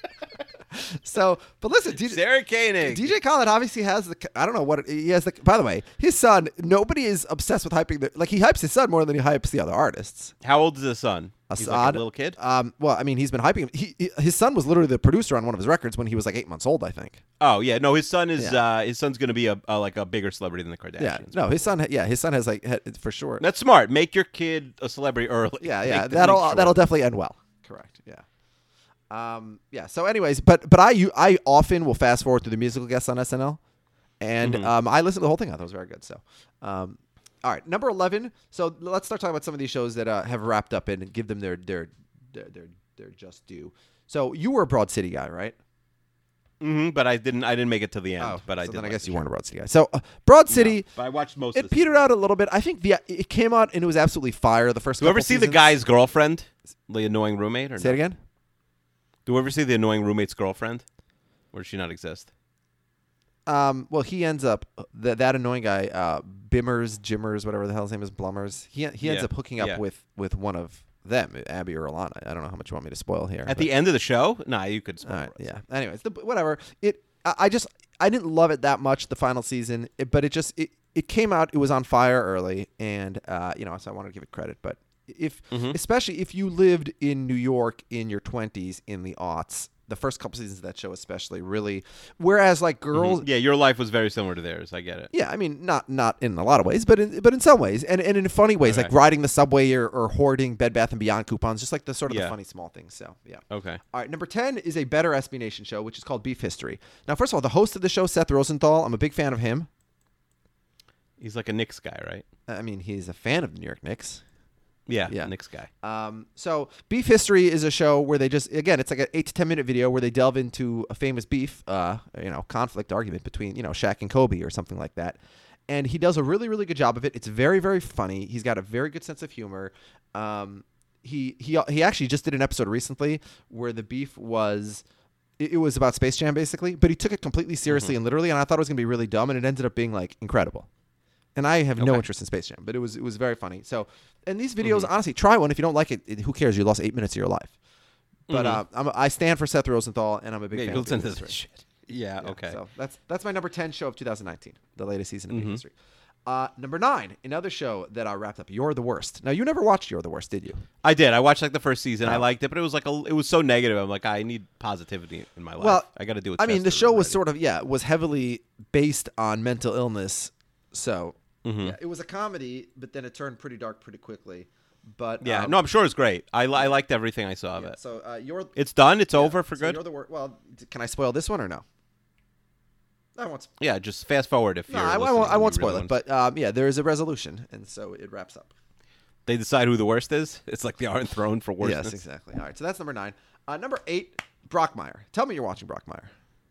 So, but listen, D J, Sarah Koenig. D J Khaled obviously has the. I don't know what it, he has. The, by the way, his son. Nobody is obsessed with hyping the. Like he hypes his son more than he hypes the other artists. How old is his son? He's like Assad, a little kid. Um. Well, I mean, he's been hyping him. He, he his son was literally the producer on one of his records when he was like eight months old, I think. Oh yeah, no, his son is. Yeah. Uh, his son's gonna be a, a like a bigger celebrity than the Kardashians. Yeah. No, his son. Yeah, his son has like had- for sure. That's smart. Make your kid a celebrity early. Yeah, Make yeah. the- That'll make sure. that'll definitely end well. Correct. Yeah. Um. Yeah. So, anyways, but but I you I often will fast forward through the musical guests on S N L, and Mhm. um I listened to the whole thing. I thought it was very good. So, um, all right, number eleven. So let's start talking about some of these shows that uh, have wrapped up in and give them their their their their, their just due. So you were a Broad City guy, right? Mhm, but I didn't. I didn't make it to the end. Oh, but I so did. then I like guess the you show. weren't a Broad City guy. So uh, Broad City. No, but I watched most. It of the petered out a little bit. I think the it came out and it was absolutely fire. The first. Do you ever couple see the seasons. guy's girlfriend, the annoying roommate, or Say no? it again. Do you ever see the annoying roommate's girlfriend, or does she not exist? Um, well, he ends up that that annoying guy, uh, Bimmers, Jimmers, whatever the hell his name is, Blummers. He he ends Yeah, up hooking up yeah. with with one of them, Abby or Alana. I don't know how much you want me to spoil here. At but- the end of the show? Nah, you could. all right, yeah. Anyways, the, whatever. It I, I just I didn't love it that much the final season, it, but it just it, it came out. It was on fire early, and uh, you know, so I wanted to give it credit. But if Mhm. especially if you lived in New York in your twenties in the aughts. The first couple seasons of that show, especially, really. Whereas, like girls, Mhm. Yeah, your life was very similar to theirs. I get it. yeah, I mean, not not in a lot of ways, but in, but in some ways, and, and in funny ways, Okay. like riding the subway or, or hoarding Bed Bath and Beyond coupons, just like the sort of the Yeah. funny small things. So yeah. Okay. All right, number ten is a better S B Nation show, which is called Beef History. Now, first of all, the host of the show, Seth Rosenthal, I'm a big fan of him. He's like a Knicks guy, right? I mean, he's a fan of the New York Knicks. Yeah, Yeah. Knicks guy. Um, so Beef History is a show where they just, again, it's like an eight to ten minute video where they delve into a famous beef, uh, you know, conflict argument between, you know, Shaq and Kobe or something like that. And he does a really, really good job of it. It's very, very funny. He's got a very good sense of humor. Um, he he he actually just did an episode recently where the beef was, it, it was about Space Jam basically, but he took it completely seriously and literally, and I thought it was gonna be really dumb, and it ended up being like incredible. And I have no Okay. interest in Space Jam, but it was it was very funny. So, and these videos, honestly, try one. If you don't like it, it, who cares? You lost eight minutes of your life. But uh, I'm, I stand for Seth Rosenthal, and I'm a big Yeah, fan. you of listen Beef to this History. shit. Yeah, Yeah, okay. So that's that's my number ten show of two thousand nineteen, the latest season of Beef Mhm. History. Uh, number nine, another show that I wrapped up. You're the Worst. Now, you never watched You're the Worst, did you? I did. I watched like the first season. I Oh. liked it, but it was like a, it was so negative. I'm like, I need positivity in my life. Well, I got to do it. I mean, the show was sort of yeah, was heavily based on mental illness. So Mhm. yeah, it was a comedy, but then it turned pretty dark pretty quickly. But Yeah, um, no, I'm sure it's great. I, li- I liked everything I saw of yeah, it. so uh, you're It's done. It's yeah, over for so good. You're the wor- well, d- can I spoil this one or no? I won't. sp- Yeah, just fast forward if No, you're. I, I listening won't. I and won't you really spoil it. want- But um, yeah, there is a resolution, and so it wraps up. they decide who the worst is. It's like the Iron Throne for worstness. Yes, exactly. All right, so that's number nine. Uh, number eight, Brockmire. Tell me you're watching Brockmire.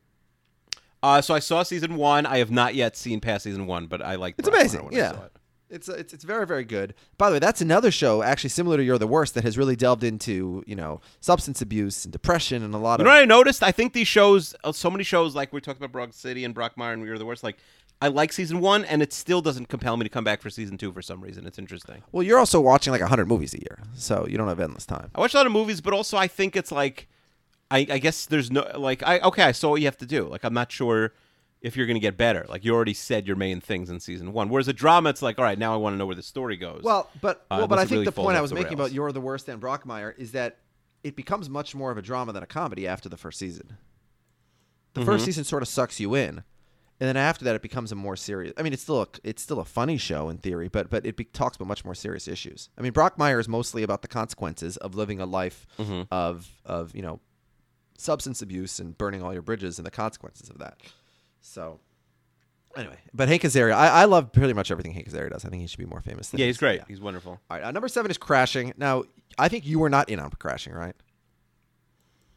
Uh, so I saw season one. I have not yet seen past season one, but I like. It's amazing. Yeah. It's, uh, it's it's very, very good. By the way, that's another show actually similar to You're the Worst that has really delved into, you know, substance abuse and depression and a lot You of know what I noticed? I think these shows, uh, so many shows, like we talked about Broad City and Brockmire and We Are the Worst. Like, I like season one, and it still doesn't compel me to come back for season two for some reason. It's interesting. Well, you're also watching like one hundred movies a year, so you don't have endless time. I watch a lot of movies, but also I think it's like, I, I guess there's no like, I okay, I saw what you have to do. Like, I'm not sure if you're going to get better. Like, you already said your main things in season one. Whereas a drama, it's like, all right, now I want to know where the story goes. Well, but Uh, well, but I unless it think really the falls point I off was the making rails. about You're the Worst and Brockmire is that it becomes much more of a drama than a comedy after the first season. The first Mhm. season sort of sucks you in, and then after that, it becomes a more serious. I mean, it's still a, it's still a funny show in theory, but but it be, talks about much more serious issues. I mean, Brockmire is mostly about the consequences of living a life Mhm. of of you know substance abuse and burning all your bridges and the consequences of that. So. Anyway, but Hank Azaria, I, I love pretty much everything Hank Azaria does. I think he should be more famous. Than yeah, he he's is. great. Yeah. He's wonderful. All right, uh, number seven is Crashing. Now, I think you were not in on Crashing, right?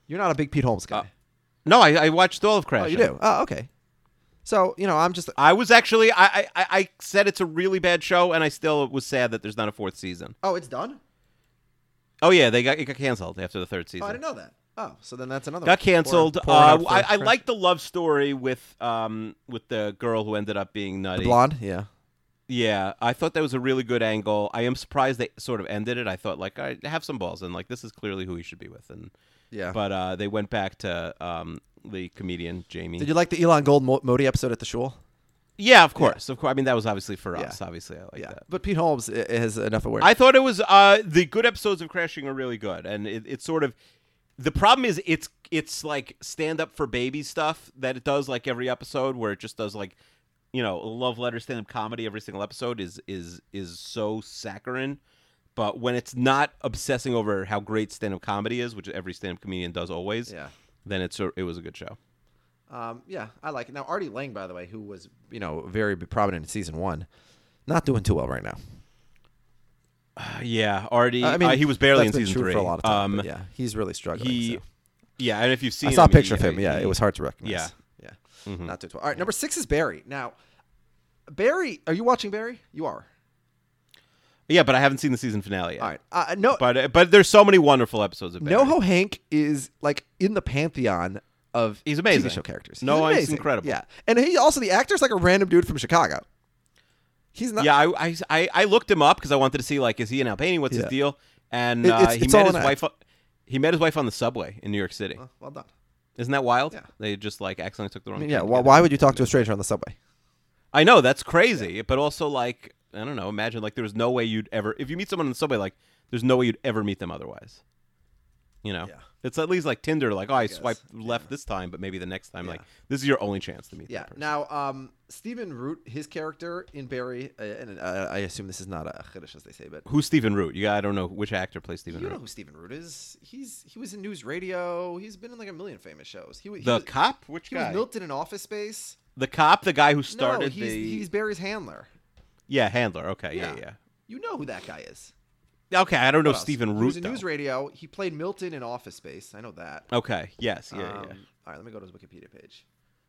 You're not a big Pete Holmes guy. Uh, no, I, I watched all of Crashing. Oh, you do? Oh, okay. So, you know, I'm just... I was actually... I, I, I said it's a really bad show, and I still was sad that there's not a fourth season. Oh, it's done? Oh, yeah. they got It got canceled after the third season. Oh, I didn't know that. Oh, so then that's another Got one. canceled. Pour- pouring uh, out I, for I Crash. like the love story with um with the girl who ended up being nutty. The blonde? Yeah. Yeah, I thought that was a really good angle. I am surprised they sort of ended it. I thought, like, I have some balls, and like this is clearly who he should be with. And Yeah. but uh, they went back to um the comedian Jamie. Did you like the Elon Gold Mo- Modi episode at the shul? Yeah, of course, of course. I mean, that was obviously for us. Yeah. Obviously, I like Yeah. that. But Pete Holmes i- has enough awareness. I thought it was uh the good episodes of Crashing are really good, and it, it's sort of the problem is it's it's like stand up for baby stuff that it does like every episode where it just does like you know love letter stand up comedy every single episode is is is so saccharine, but when it's not obsessing over how great stand up comedy is, which every stand up comedian does always, Yeah. then it's a, it was a good show. Um, yeah, I like it. Now, Artie Lang, by the way, who was, you know, very prominent in season one, not doing too well right now. Uh, yeah, Artie. I mean, uh, he was barely in that's been season true three. for a lot of time. um, but yeah, he's really struggling. he, so. yeah, and if you've seen, I saw him, a picture he- of him. Yeah, he- it was hard to recognize. Yeah. Yeah. Mhm. Not too well. All right, number six is Barry. Now, Barry, are you watching Barry? You are. Yeah, but I haven't seen the season finale yet. All right. Uh, no, But uh, but there's so many wonderful episodes of Barry. NoHo Hank is like in the pantheon of He's amazing. T V show characters. No, He's he's amazing. incredible. Yeah, and he also the actor's like a random dude from Chicago. He's not. Yeah, I, I, I- I looked him up because I wanted to see like is he in Albania? What's Yeah. his deal? And It- uh, it's- he it's met all his an wife. He met his wife on the subway in New York City. Well, well done. Isn't that wild? Yeah. They just like accidentally took the wrong. I mean, yeah. train Why, together. why would you talk to a stranger on the subway? I know that's crazy, but also like I don't know. Imagine like there was no way you'd ever if you meet someone on the subway like there's no way you'd ever meet them otherwise. You know, Yeah. it's at least like Tinder. Like oh, I guess, swiped left this time, but maybe the next time Yeah. like this is your only chance to meet. Yeah. that person. Now, um, Stephen Root, his character in Barry, uh, and uh, I assume this is not a Kiddush as they say, but Who's Stephen Root? You got, I don't know which actor plays Stephen you know Root. who Stephen Root is. He's he was in News Radio. He's been in like a million famous shows. He, wa- he The was, cop? Which he guy? was Milton in Office Space. The cop, the guy who No, started he's the he's Barry's handler. yeah handler. Okay, yeah, Yeah. yeah. You know who that guy is. Okay, I don't know What else? Stephen He Root. was in though. News Radio. He played Milton in Office Space. I know that. Okay, yes, yeah, Um, yeah. All right, let me go to his Wikipedia page.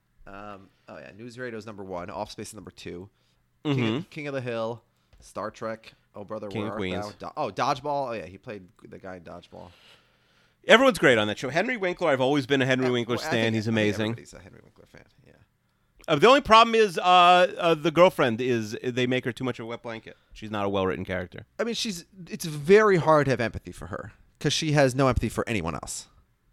Um, oh yeah, News Radio is number one. Office Space is number two. King, Mhm. of, King of the Hill, Star Trek. Oh brother, King where of art Queens. thou? Do- oh, Dodgeball. Oh yeah, he played the guy in Dodgeball. Everyone's great on that show. Henry Winkler, I've always been a Henry Yeah, Winkler well, I stan. think- He's I think amazing. Everybody's a Henry Winkler fan. Yeah. Uh, the only problem is uh, uh, the girlfriend is they make her too much of a wet blanket. She's not a well-written character. I mean, she's. It's very hard to have empathy for her because she has no empathy for anyone else.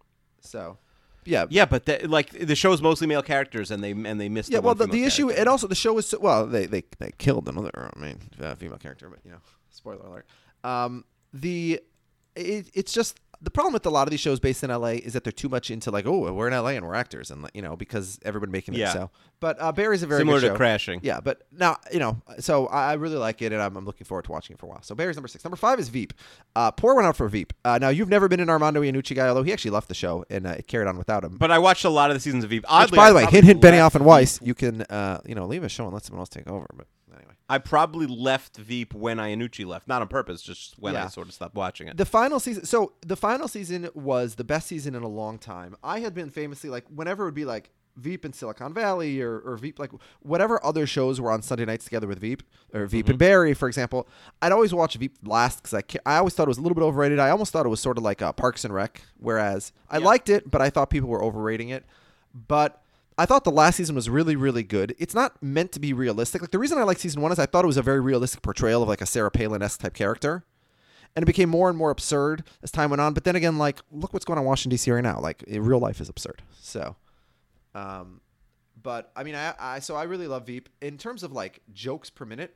So, yeah, Yeah, but the, like the show's mostly male characters, and they and they missed. yeah. the Well, one the, female the issue, character. and also the show is so, well, they they they killed another, I mean, uh, female character, but you know, spoiler alert. Um, the it, it's just the problem with a lot of these shows based in L A is that they're too much into like, oh, we're in L A and we're actors, and you know, because everybody making it. Yeah. So, but uh, Barry's a very similar good to show. Crashing. Yeah, but now you know, so I I really like it, and I'm, I'm looking forward to watching it for a while. So Barry's number six. Number five is Veep. Uh, pour one out for Veep. Uh, now you've never been an Armando Iannucci guy, although he actually left the show and uh, it carried on without him. But I watched a lot of the seasons of Veep. Which, Oddly, by I the way, probably hint, hint, Benioff left and Weiss, Veep- you can uh, you know leave a show and let someone else take over. But anyway, I probably left Veep when Iannucci left, not on purpose, just when Yeah. I sort of stopped watching it. the final season. So the final season was the best season in a long time. I had been famously like whenever it would be like Veep in Silicon Valley or, or Veep like whatever other shows were on Sunday nights together with Veep or Veep and Barry, for example. I'd always watch Veep last because I ca- I always thought it was a little bit overrated. I almost thought it was sort of like uh, Parks and Rec, whereas I Yeah. liked it, but I thought people were overrating it. But I thought the last season was really, really good. It's not meant to be realistic. Like the reason I like season one is I thought it was a very realistic portrayal of like a Sarah Palin-esque type character. And it became more and more absurd as time went on. But then again, like, look what's going on in Washington, D C right now. Like, in real life is absurd. So, um, but I mean, I, I so I really love Veep. In terms of like jokes per minute.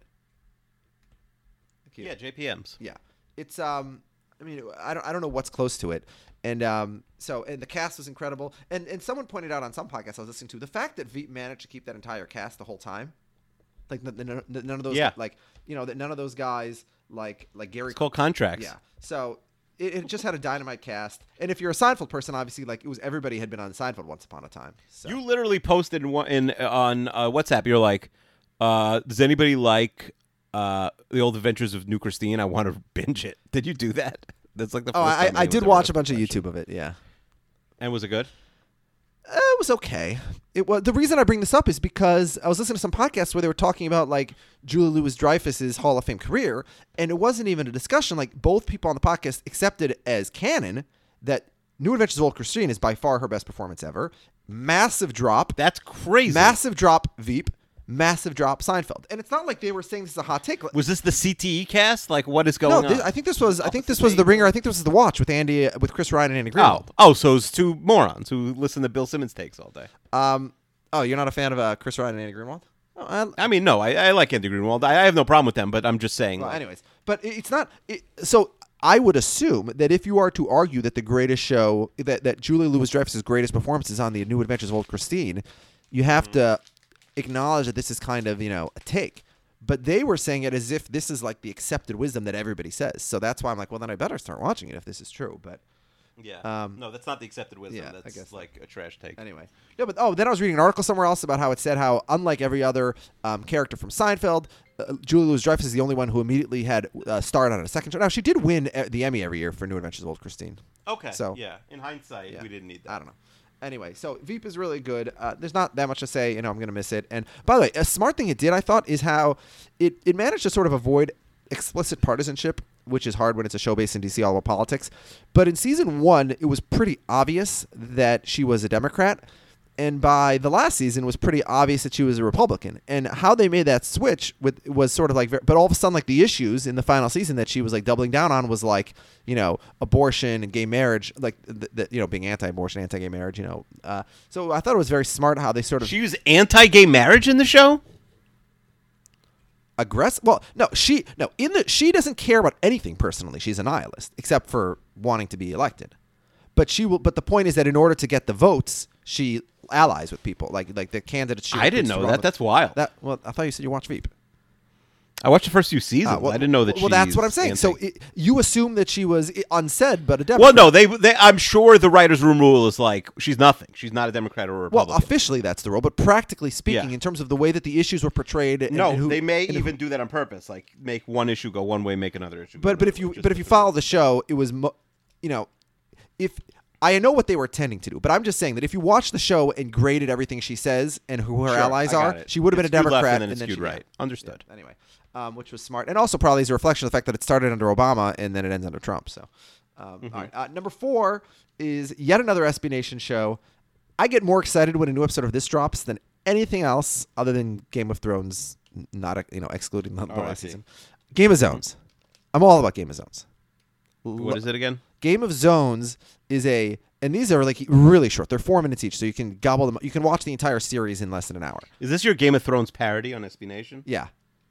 Thank you. Yeah, J P Ms. Yeah. It's um I mean I don't I don't know what's close to it. And um so and the cast was incredible. And and someone pointed out on some podcast I was listening to the fact that Veep managed to keep that entire cast the whole time. Like n- n- n- none of those Yeah. like you know that none of those guys like like Gary It's called contracts. yeah. So it, it just had a dynamite cast. And if you're a Seinfeld person, obviously like it was everybody had been on Seinfeld once upon a time. So You literally posted in, one- in on uh, WhatsApp. You're like, uh, "Does anybody like uh, the Old Adventures of New Christine? I want to binge it." Did you do that? That's like the Oh, first I, time I anyone's did ever watch asked a bunch of that question. YouTube of it, yeah. And was it good? Uh, it was okay. It was the reason I bring this up is because I was listening to some podcasts where they were talking about like Julia Louis-Dreyfus's Hall of Fame career, and it wasn't even a discussion. Like both people on the podcast accepted as canon that New Adventures of Old Christine is by far her best performance ever. Massive drop. That's crazy. Massive drop Veep. Massive drop Seinfeld. And it's not like they were saying this is a hot take. Was this the C T E cast? Like, what is going no, this, on? I think this was. I think this was the Ringer. I think this was the Watch with Andy, with Chris Ryan and Andy Greenwald. Oh, oh, so it's two morons who listen to Bill Simmons takes all day. Um. Oh, you're not a fan of uh, Chris Ryan and Andy Greenwald? Oh, I, I mean, no, I, I like Andy Greenwald. I, I have no problem with them, but I'm just saying. Well, like, anyways, but it- it's not. It, so I would assume that if you are to argue that the greatest show, that that Julia Louis-Dreyfus's greatest performance is on the New Adventures of Old Christine, you have mm-hmm. to acknowledge that this is kind of, you know, a take. But they were saying it as if this is like the accepted wisdom that everybody says. So that's why I'm like, well, then I better start watching it if this is true. But yeah, um, no, that's not the accepted wisdom. yeah, that's I guess like a trash take. Anyway, yeah, but oh, then I was reading an article somewhere else about how it said how, unlike every other um, character from Seinfeld, uh, Julia Louis-Dreyfus is the only one who immediately had uh, starred on a second show. Now she did win the Emmy every year for New Adventures of Old Christine. Okay. So yeah, in hindsight, yeah, we didn't need that. I don't know. Anyway, so Veep is really good. Uh, there's not that much to say. You know, I'm going to miss it. And by the way, a smart thing it did, I thought, is how it, it managed to sort of avoid explicit partisanship, which is hard when it's a show based in D C all about politics. But in season one, it was pretty obvious that she was a Democrat. And by the last season, it was pretty obvious that she was a Republican. And how they made that switch with was sort of like, but all of a sudden, like the issues in the final season that she was like doubling down on was like, you know, abortion and gay marriage, like the, the, you know, being anti-abortion, anti-gay marriage, you know. Uh, so I thought it was very smart how they sort of she was anti-gay marriage in the show. Aggressive. Well, no, she no in the she doesn't care about anything personally. She's a nihilist, except for wanting to be elected. But she will. But the point is that in order to get the votes, she allies with people like like the candidates. She I didn't know that. with. That's wild. That well, I thought you said you watched Veep. I watched the first few seasons. Uh, well, I didn't know that. Well, that's what I'm saying. Anti- So it, you assume that she was unsaid, but a Democrat. Well, no, they, they. I'm sure the writers' room rule is like she's nothing. She's not a Democrat or a Republican. Well, officially that's the rule, but practically speaking, Yeah. in terms of the way that the issues were portrayed, and, no, and who, they may and even who, do that on purpose. Like make one issue go one way, make another issue. Go But but another if you way, just but if you because- follow the show, it was, mo- you know, if. I know what they were intending to do, but I'm just saying that if you watch the show and graded everything she says and who her Sure, allies I got are, it. she would have been It's a skewed left Democrat and then it's then skewed she, right. Understood. Yeah, anyway, um, which was smart, and also probably is a reflection of the fact that it started under Obama and then it ends under Trump. So, um, Mm-hmm. all right. Uh, number four is yet another S B Nation show. I get more excited when a new episode of this drops than anything else other than Game of Thrones, not you know excluding the, the Oh, I last see. season. Game of Zones. I'm all about Game of Zones. What is it again? Game of Zones is a, and these are like really short. They're four minutes each, so you can gobble them. You can watch the entire series in less than an hour. Is this your Game of Thrones parody on S B Nation? Yeah.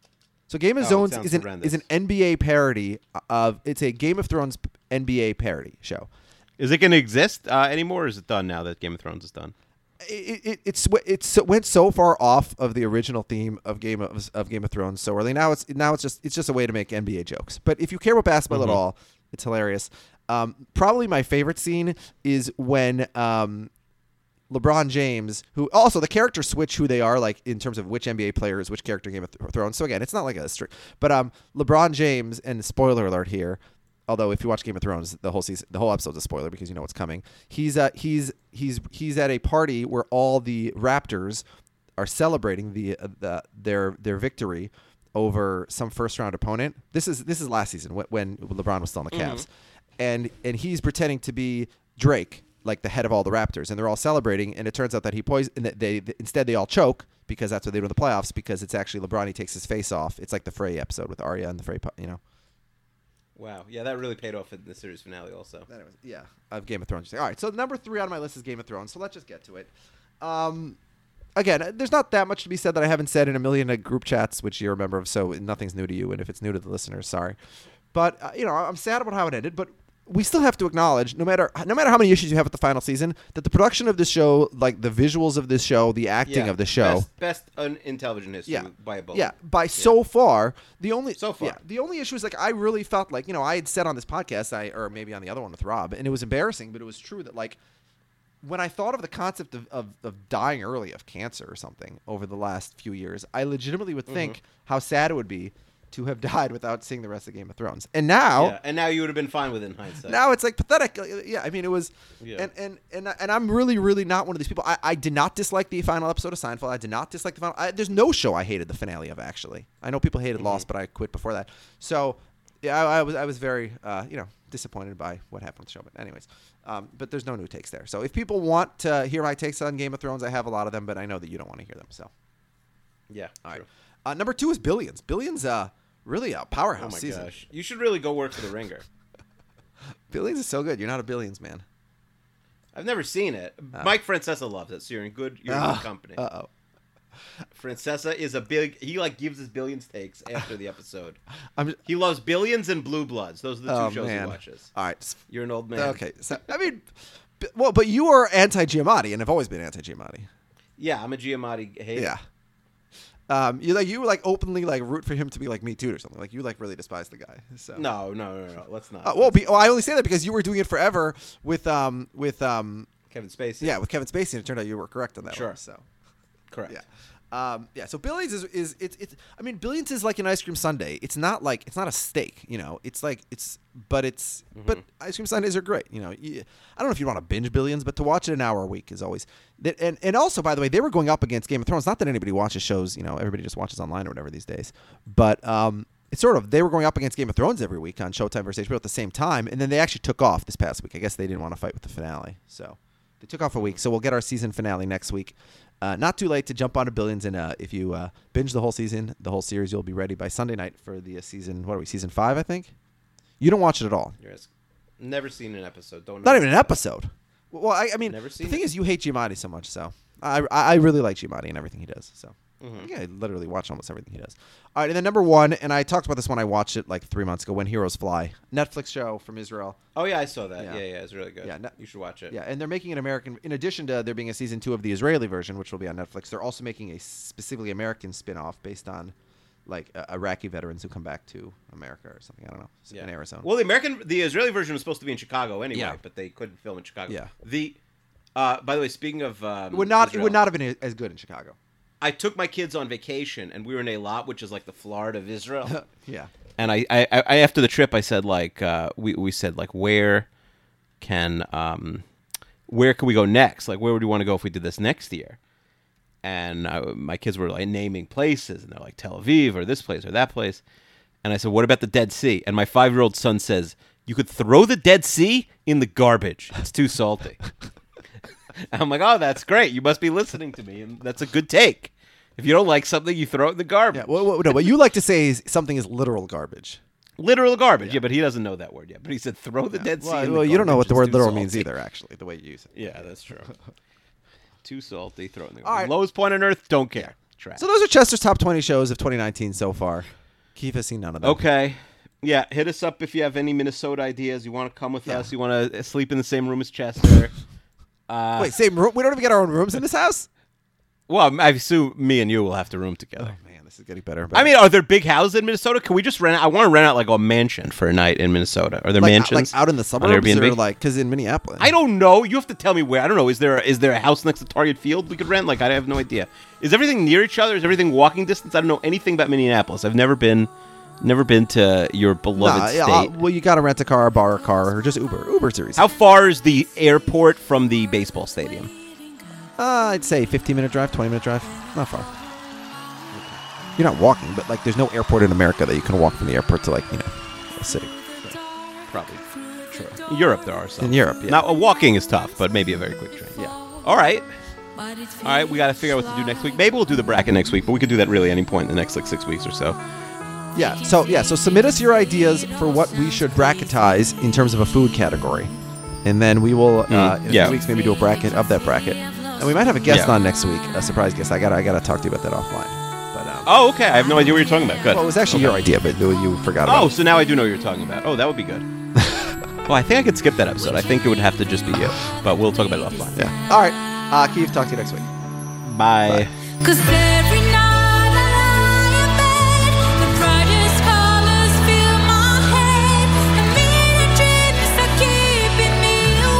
So Game of Oh, it Zones sounds is an horrendous. is an N B A parody of. It's a Game of Thrones N B A parody show. Is it going to exist uh, anymore, or is it done now that Game of Thrones is done? It, it it's it's it went so far off of the original theme of Game of of Game of Thrones so early. Now it's now it's just it's just a way to make N B A jokes. But if you care about basketball Mm-hmm. at all, it's hilarious. Um, probably my favorite scene is when um, LeBron James, who also the characters switch who they are, like in terms of which N B A player is which character in Game of Th- Thrones. So again, it's not like a strict, but um, LeBron James, and spoiler alert here. Although if you watch Game of Thrones, the whole season, the whole episode's a spoiler because you know what's coming. He's uh, he's he's he's at a party where all the Raptors are celebrating the uh, the their their victory over some first round opponent. This is this is last season when, when LeBron was still on the Cavs, Mm-hmm. and and he's pretending to be Drake, like the head of all the Raptors, and they're all celebrating. And it turns out that he poisoned. That they instead they all choke because that's what they do in the playoffs. Because it's actually LeBron. He takes his face off. It's like the Frey episode with Arya and the Frey. You know. Wow. Yeah, that really paid off in the series finale also. Anyways, yeah, of Game of Thrones. All right, so number three on my list is Game of Thrones. So let's just get to it. Um, again, there's not that much to be said that I haven't said in a million uh, group chats, which you're a member of. So nothing's new to you, and if it's new to the listeners, sorry. But uh, you know, I'm sad about how it ended. But we still have to acknowledge, no matter no matter how many issues you have with the final season, that the production of this show, like the visuals of this show, the acting Yeah, of the show, Best, best un- in television history Yeah. by a boat. yeah, by so far, the only So far. yeah, the only issue is like I really felt like, you know, I had said on this podcast, I or maybe on the other one with Rob, and it was embarrassing, but it was true that like when I thought of the concept of, of, of dying early of cancer or something over the last few years, I legitimately would think Mm-hmm. how sad it would be to have died without seeing the rest of Game of Thrones. And now, Yeah, and now you would have been fine with it in hindsight. now it's like pathetic. Yeah, I mean, it was, Yeah. and, and and and I'm really, really not one of these people. I, I did not dislike the final episode of Seinfeld. I did not dislike the final. I, there's no show I hated the finale of. Actually, I know people hated Mm-hmm. Lost, but I quit before that. So, yeah, I, I was I was very, uh, you know, disappointed by what happened with the show. But anyways, um, but there's no new takes there. So if people want to hear my takes on Game of Thrones, I have a lot of them, but I know that you don't want to hear them. So, Yeah. all right. true. Uh, number two is Billions. Billions, uh, really a powerhouse Oh my season. gosh. You should really go work for the Ringer. Billions is so good. You're not a Billions man. I've never seen it. Mike Francesa loves it, so you're in good, you're in Ah, good company. Uh-oh. Francesa is a big. He like gives his Billions takes after the episode. I'm He loves Billions and Blue Bloods. Those are the two oh, shows man. he watches. All right. You're an old man. Okay. So, I mean, b- well, but you are anti-Giamatti and have always been anti-Giamatti. Yeah, I'm a Giamatti hater. Yeah. Um, you like you like openly like root for him to be like Me Too or something. Like you like really despise the guy. So. No, no, no, no. Let's not. Uh, well, be, well, I only say that because you were doing it forever with um with um Kevin Spacey. yeah with Kevin Spacey, and it turned out you were correct on that Sure. one. So. Correct. Yeah. Um, yeah, so Billions is, is it's it's I mean Billions is like an ice cream sundae. It's not like it's not a steak, you know. It's like it's but it's Mm-hmm. but ice cream sundaes are great, you know. You, I don't know if you want to binge Billions, but to watch it an hour a week is always that. And and also by the way, they were going up against Game of Thrones. Not that anybody watches shows, you know, everybody just watches online or whatever these days. But um, it's sort of they were going up against Game of Thrones every week on Showtime versus H B O at the same time, and then they actually took off this past week. I guess they didn't want to fight with the finale, so they took off a week. So we'll get our season finale next week. Uh, not too late to jump onto Billions, and uh, if you uh, binge the whole season, the whole series, you'll be ready by Sunday night for the uh, season. What are we? Season five, I think. You don't watch it at all. Yes. Never seen an episode. Don't. Not know. even an episode. Well, I, I mean, Never the seen thing it. is, you hate Giamatti so much, so I, I, I really like Giamatti and everything he does. So Mhm. yeah, I literally watch almost everything he does. All right, and then number one, and I talked about this when I watched it like three months ago. When Heroes Fly, Netflix show from Israel. Oh yeah, I saw that. Yeah. Yeah, yeah, it's really good. Yeah, no- you should watch it. Yeah, and they're making an American. In addition to there being a season two of the Israeli version, which will be on Netflix, they're also making a specifically American spin-off based on like uh, Iraqi veterans who come back to America or something. I don't know. Yeah. In Arizona. Well, the American, the Israeli version was supposed to be in Chicago anyway, Yeah. but they couldn't film in Chicago. Yeah. The, uh, by the way, speaking of, um, it would not. Israel, It would not have been as good in Chicago. I took my kids on vacation, and we were in Eilat, which is like the Florida of Israel. Yeah. And I, I, I, after the trip, I said like, uh, we, we said like, where can, um, where can we go next? Like, where would we want to go if we did this next year? And I, my kids were like naming places, and they're like Tel Aviv or this place or that place. And I said, what about the Dead Sea? And my five-year-old son says, you could throw the Dead Sea in the garbage. It's too salty. And I'm like, oh, that's great. You must be listening to me, and that's a good take. If you don't like something, you throw it in the garbage. Yeah. Well, well, no, what you like to say is something is literal garbage. Literal garbage. Yeah. but he doesn't know that word yet. But he said, throw the Dead Sea Well, in the well you don't know garbage. what the It's word too literal means salty. either. Actually, the way you use it. Yeah, that's true. Too salty, throw it in the All garbage. right. Lowest point on earth, don't care. Trash. So those are Chester's top twenty shows of twenty nineteen so far. Keith has seen none of them. Okay. Yeah, hit us up if you have any Minnesota ideas. You want to come with Yeah. us. You want to sleep in the same room as Chester. Uh, Wait, same room? We don't even get our own rooms in this house? well, I assume me and you will have to room together. Oh, man, this is getting better and I better. mean, are there big houses in Minnesota? Can we just rent out? I want to rent out like a mansion for a night in Minnesota. Are there like, mansions? like out in the on suburbs Airbnb? or like, because in Minneapolis. I don't know. You have to tell me where. I don't know. Is there is there a house next to Target Field we could rent? Like, I have no idea. Is everything near each other? Is everything walking distance? I don't know anything about Minneapolis. I've never been, never been to your beloved Nah, state. yeah, uh, well, you got to rent a car, borrow a car, or just Uber. Uber's series. How far is the airport from the baseball stadium? Uh, I'd say fifteen minute drive, twenty minute drive. Not far. You're not walking, but like there's no airport in America that you can walk from the airport to like, you know, a city. Probably true. In Europe, there are some. In Europe, yeah. Now, uh, walking is tough, but maybe a very quick train. Yeah. All right. All right, we got to figure out what to do next week. Maybe we'll do the bracket next week, but we could do that really any point in the next like six weeks or so. Yeah. So yeah. So submit us your ideas for what we should bracketize in terms of a food category, and then we will uh, Mm, in yeah. a few weeks maybe do a bracket of that bracket, and we might have a guest Yeah. on next week, a surprise guest. I got to I got to talk to you about that offline. But um, Oh, okay. I have no idea what you're talking about. Good. well, it was actually your idea, but you you forgot about. Oh, it. so now I do know what you're talking about. Oh, that would be good. Well, I think I could skip that episode. I think it would have to just be you, but we'll talk about it offline. Yeah. All right. Uh, Keith, talk to you next week. Bye. Bye. Cause every night I lie in bed, the brightest colors fill my head, and many dreams are keeping me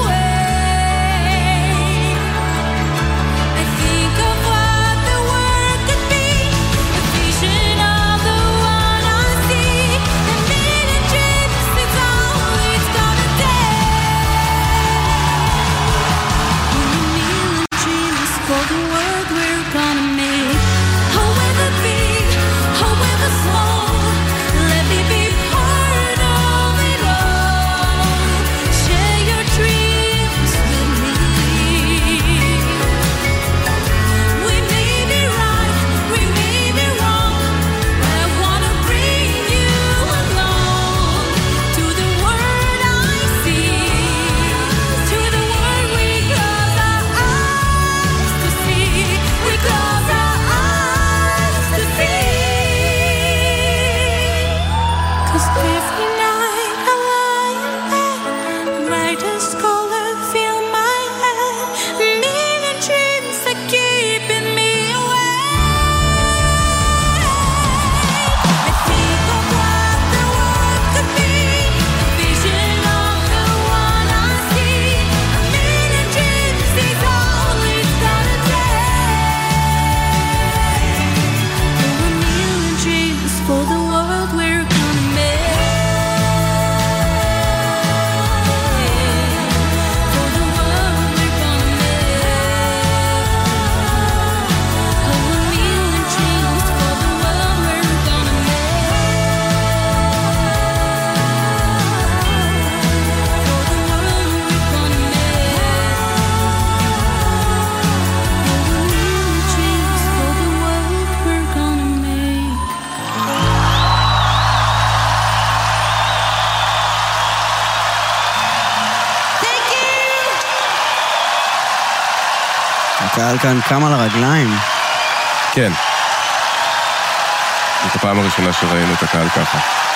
awake. I think of what the world could be, a vision of the one I see. 'Cause every night I lie in bed, the brightest color fill my head, a million dreams are keeping me awake. I think of what the world could be, a vision of the one I see, a million dreams is all it's gonna take. A million dreams for the world we're gonna make. For the world we're gonna make. A million dreams for the world we're gonna make. Thank you. הקהל כאן קם על הרגליים. כן. זאת הפעם הראשונה שראינו את הקהל ככה.